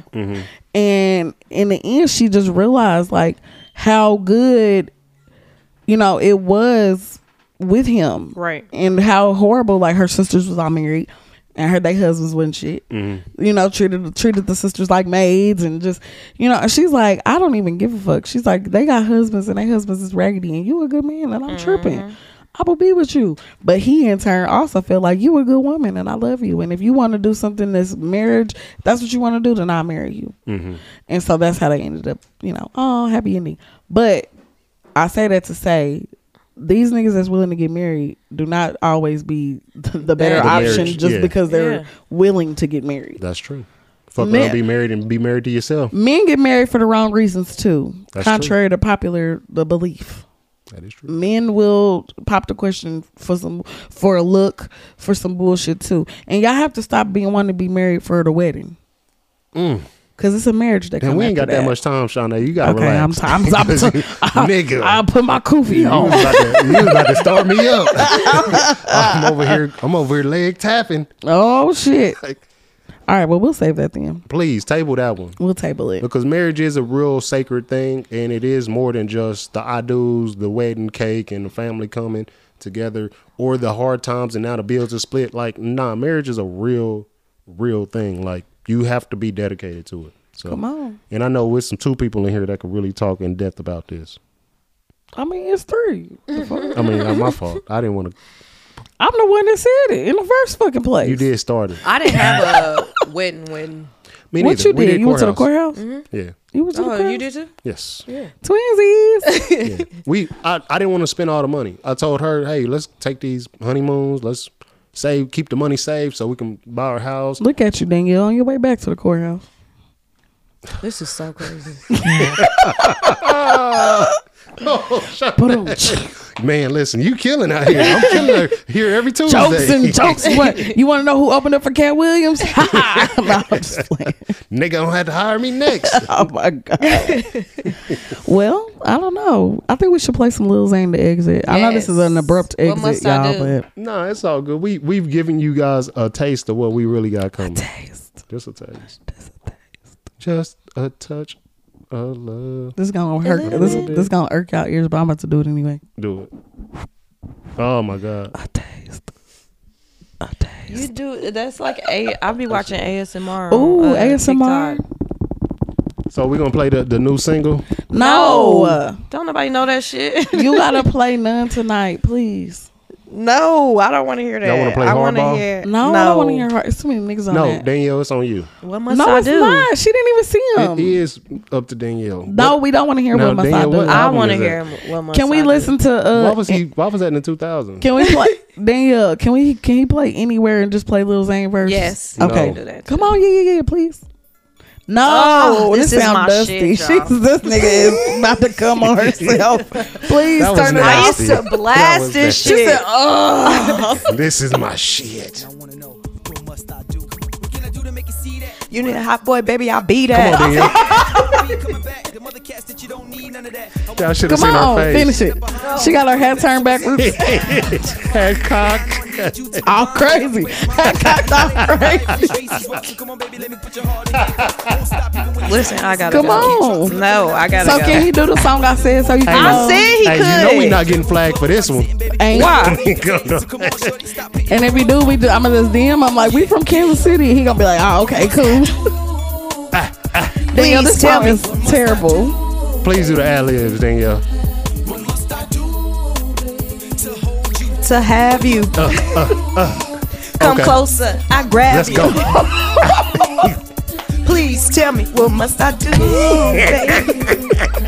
And in the end, she just realized like how good, you know, it was with him. Right. And how horrible, like her sisters was all married and her they husbands wasn't shit. You know, treated treated the sisters like maids and just, you know, and she's like, I don't even give a fuck. She's like, they got husbands and their husbands is raggedy and you a good man and I'm tripping. I will be with you. But he in turn also feel like you a good woman and I love you. And if you want to do something that's marriage, if that's what you want to do, then I'll marry you. Mm-hmm. And so that's how they ended up, you know, oh, happy ending. But I say that to say these niggas that's willing to get married do not always be the better The option marriage, just yeah. because they're Yeah. willing to get married. That's true. Fuck Man- around, be married and be married to yourself. Men get married for the wrong reasons too, That's contrary to popular the belief. That is true. Men will pop the question for some for a look for some bullshit too, and y'all have to stop being wanting to be married for the wedding, Mm. cause it's a marriage that. And come we ain't got after that much time, Shawnee. You gotta Okay, I'm, relax. t- I'm, I'm, t- I'm Nigga. I'll put my kufi You on. was, about to, you was about to start me up. I'm over here. I'm over here leg tapping. Oh shit! Like, All right, well, we'll save that then. Please table that one. We'll table it. Because marriage is a real sacred thing, and it is more than just the I do's, the wedding cake, and the family coming together, or the hard times and now the bills are split. Like, nah, marriage is a real, real thing. Like, you have to be dedicated to it. So, Come on. And I know with some two people in here that could really talk in depth about this. I mean, it's three. I mean, not my fault. I didn't want to. I'm the one that said it in the first fucking place. You did start it. I didn't have a wedding wedding. Me What neither. you We did? You went to the courthouse. courthouse? Yeah. You went to the Oh, courthouse? you did too? Yes. Twinsies. Yeah. We. I, I didn't want to spend all the money. I told her, hey, let's take these honeymoons. Let's save, keep the money saved so we can buy our house. Look at you, Danielle, on your way back to the courthouse. This is so crazy. But Man, listen, you killing out here. I'm killing out here every Tuesday. jokes and jokes. What? You want to know who opened up for Cat Williams? no, I'm just playing. Nigga don't have to hire me next. Oh my god. Well, I don't know. I think we should play some Lil Zane to exit. I know this is an abrupt What exit, must I y'all, do? but No, it's all good. We we've given you guys a taste of what we really got coming. taste. Just a taste. Just a touch of love. This is gonna hurt. This, this is gonna irk out ears, but I'm about to do it anyway. Do it. Oh my God. A taste. A taste. You do. That's like a. I'll be watching A S M R. Ooh, on, uh, A S M R. TikTok. So we're gonna play the, the new single. No, Don't nobody know that shit. you gotta play none tonight, please. No, I don't want to hear that. Y'all wanna play I wanna hardball? hear. No, I don't want to hear her. It's too many niggas on No, that. Danielle, it's on you. What must No, I it's do? not. She didn't even see him. It is up to Danielle. No, What- we don't want to hear Now, what must I Danielle, do. what I album want to is hear that? him. What must Can we I listen to? Uh, Why was he? Why was that in the two thousands? Can we play Danielle? Can we? Can he play anywhere and just play Lil Zane verse? Yes. Okay. No. Do that Come too. on, yeah, yeah, yeah, please. No, Oh, this, this is sound my dusty. shit, y'all. She's this nigga is about to come on herself. Please That was turn it nasty. I off. used to That blast was this bad. She shit. said, "Oh, This is my shit. You need a hot boy, baby. I'll be Come that. on, Danielle. Y'all should have come seen on, her face. finish it." She got her head turned backwards, Head cocked. all crazy. Head cocked all crazy. Listen, I gotta Come go. on. No, I gotta So go. can he do the song I said so you can? I know? said he Hey, could. you know we not getting flagged for this one. Ain't. Why? And if we do, we do. I'm gonna just D M. I'm like, we from Kansas City. He gonna be like, oh, okay, cool. Danielle, this tell song me. is terrible. Please do the ad libs, Danielle. To have you. Come Okay. closer. I grab Let's you. go. Please tell me what must I do, baby?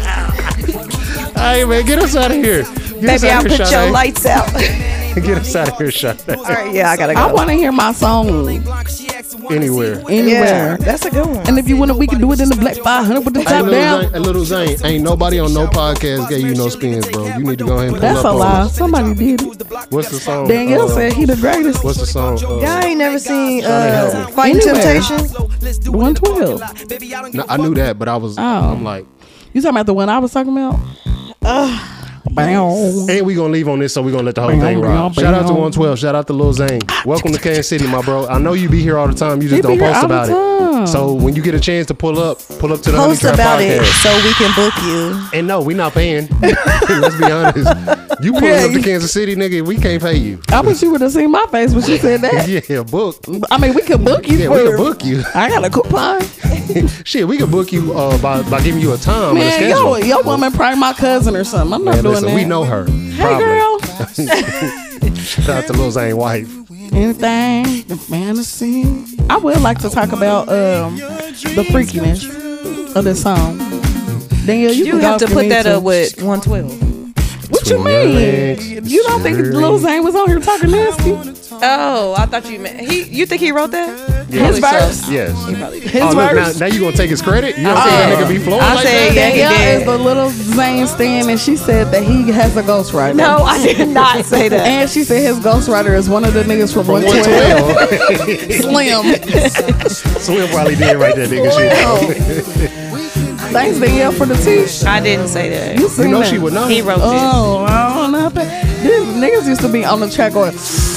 Hey man, get us out of here. Get us Baby, out I'll of here, put Sade. your lights out. Get us out of here, Sade. All right, yeah, I gotta go. I want to hear my song Anywhere. anywhere. Yeah, that's a good one. And if you want to, we can do it in the Black five hundred with the Hey, top little down. Zane, hey, little Zane, ain't nobody on no podcast gave you no spins, bro. You need to go ahead and pull That's up a on lie. us. Somebody did it. What's the song? Danielle uh, said he the greatest. What's the song? Uh, Y'all ain't never seen Help uh, me. Fighting Anywhere. Temptation? one twelve. no, I knew that, but I was. Oh. I'm like, You talking about the one I was talking about? Ugh. Bow. and we gonna leave on this, so we gonna let the whole thing rock. Shout out to one twelve. Shout out to Lil Zane. Welcome to Kansas City, my bro. I know you be here all the time. You just He don't be here post all the about time. it. So when you get a chance to pull up, pull up to the Post Honey Trap about it podcast. so we can book you. And no, we not paying. Let's be honest. You pulling Yeah, up to you- Kansas City, nigga, we can't pay you. I wish you would have seen my face when she said that. Yeah, book. I mean, we could book you Yeah, for. we can book you. I got a coupon. Shit, we can book you uh, by by giving you a time and a Man, schedule. yo, your woman probably my cousin or something. I'm not Man, doing listen, that. we know her. Hey, Probably. girl. Shout out to Lil Zane wife. Anything, the fantasy. I would like to talk about um the freakiness of this song. Danielle, you, You can have go to if you put need that to. up with one twelve. What you Between your mean? legs, You don't think your Lil Zane was on here talking nasty? Oh, I thought you meant he. You think he wrote that? His Probably verse. so. Yes. He probably did. His Oh, look, now, verse. now you gonna take his credit? You don't I think that said- nigga be flowing I like said, that? yeah, he Danielle did. is the Little Zane stand, and she said that he has a ghostwriter. No, I did not say that. And she said his ghostwriter is one of the niggas from, From one twelve. one twelve. Slim. Slim probably did right there, nigga. Shit. Thanks, Danielle, for the tea. I didn't say that. You You seen know that? she would know. He wrote it. Oh, I don't know. These niggas used to be on the track going,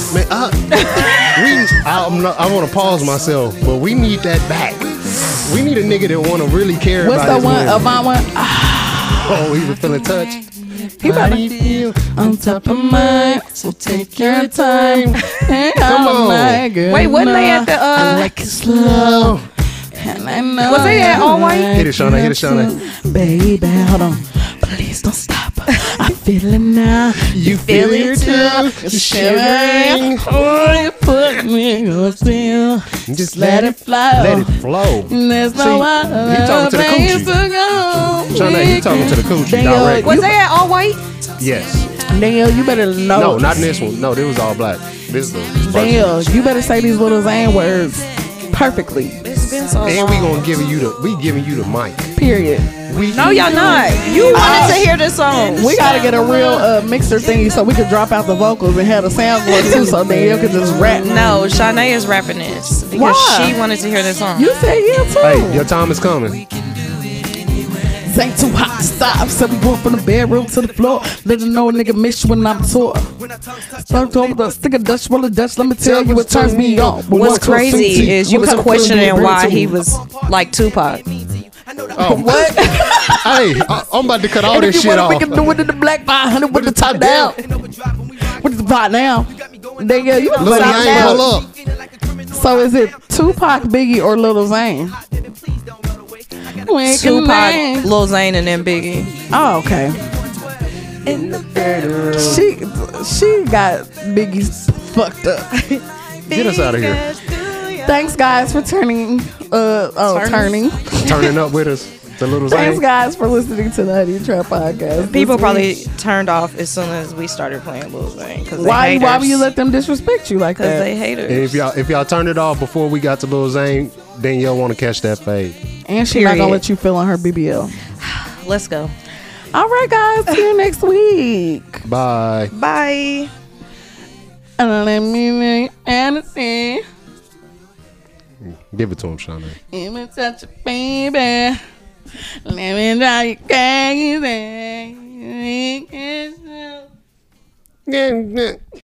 Man, I, we, I, I'm not, I want to pause myself, but we need that back. We need a nigga that want to really care What's about his the one? women. About one? Oh, he was feeling touched. He better feel on top of mine, so take your time. Come on. My girl, Wait, wasn't they at the, uh, I like it slow. And I know Was they at All White? Hit it, Shauna, hit it, Shauna. Baby, hold on. Please don't stop. I feel it now. You feel it too. It's shivering. Oh, you put me on still. Just Let it flow. Let it flow. There's See, no he other talking to the place coochie. to go. Shauna, he talking to the coochie Daniel, direct. Was they at All White? Yes. Daniel, you better know. No, not in this one. No, this was all black. This is the first Daniel, one. you better say these little Zane words perfectly. It's been so And long. we gonna give you the we giving you the mic. Period. We No, y'all not. You wanted to hear this song. We gotta get a real uh, mixer thingy so we can drop out the vocals and have the sound going too, so Danielle can just rap. No, Shanae is rapping this because Why? she wanted to hear this song. You said yeah too. Hey, your time is coming. Ain't too hot to stop. So we going from the bedroom to the floor. Let them know a nigga miss you when I'm sore. Start over the stick of Dutch, roll of Dutch. Let me tell you what turns me on. What's crazy is you was questioning why he was like Tupac. Oh, What? hey, I, I'm about to cut all And this if you shit wanna, off. we can do it in the black five hundred with the top down. With the pot now. Nigga, you Lil stop Yang, now. hold up. So is it Tupac, Biggie, or Lil Zane? Tupac, Lil Zane, and then Biggie. Oh, okay. She she got Biggie's fucked up. Get us out of here. Thanks guys for turning uh oh Turning. turning. Turning up with us. The little Thanks Zane. guys for listening to the Honey Trap podcast. People This probably week. turned off as soon as we started playing Lil Zane because why why would you let them disrespect you like Because that? they haters. And if y'all if y'all turned it off before we got to Lil Zane, then y'all want to catch that fade. and she's not gonna Period. let you fill on her B B L. Let's go. All right, guys. See you next week. Bye. Bye. And let me anything. Give it to him, Shauna. Let me touch you, baby. Let me drive you crazy. Yeah, yeah.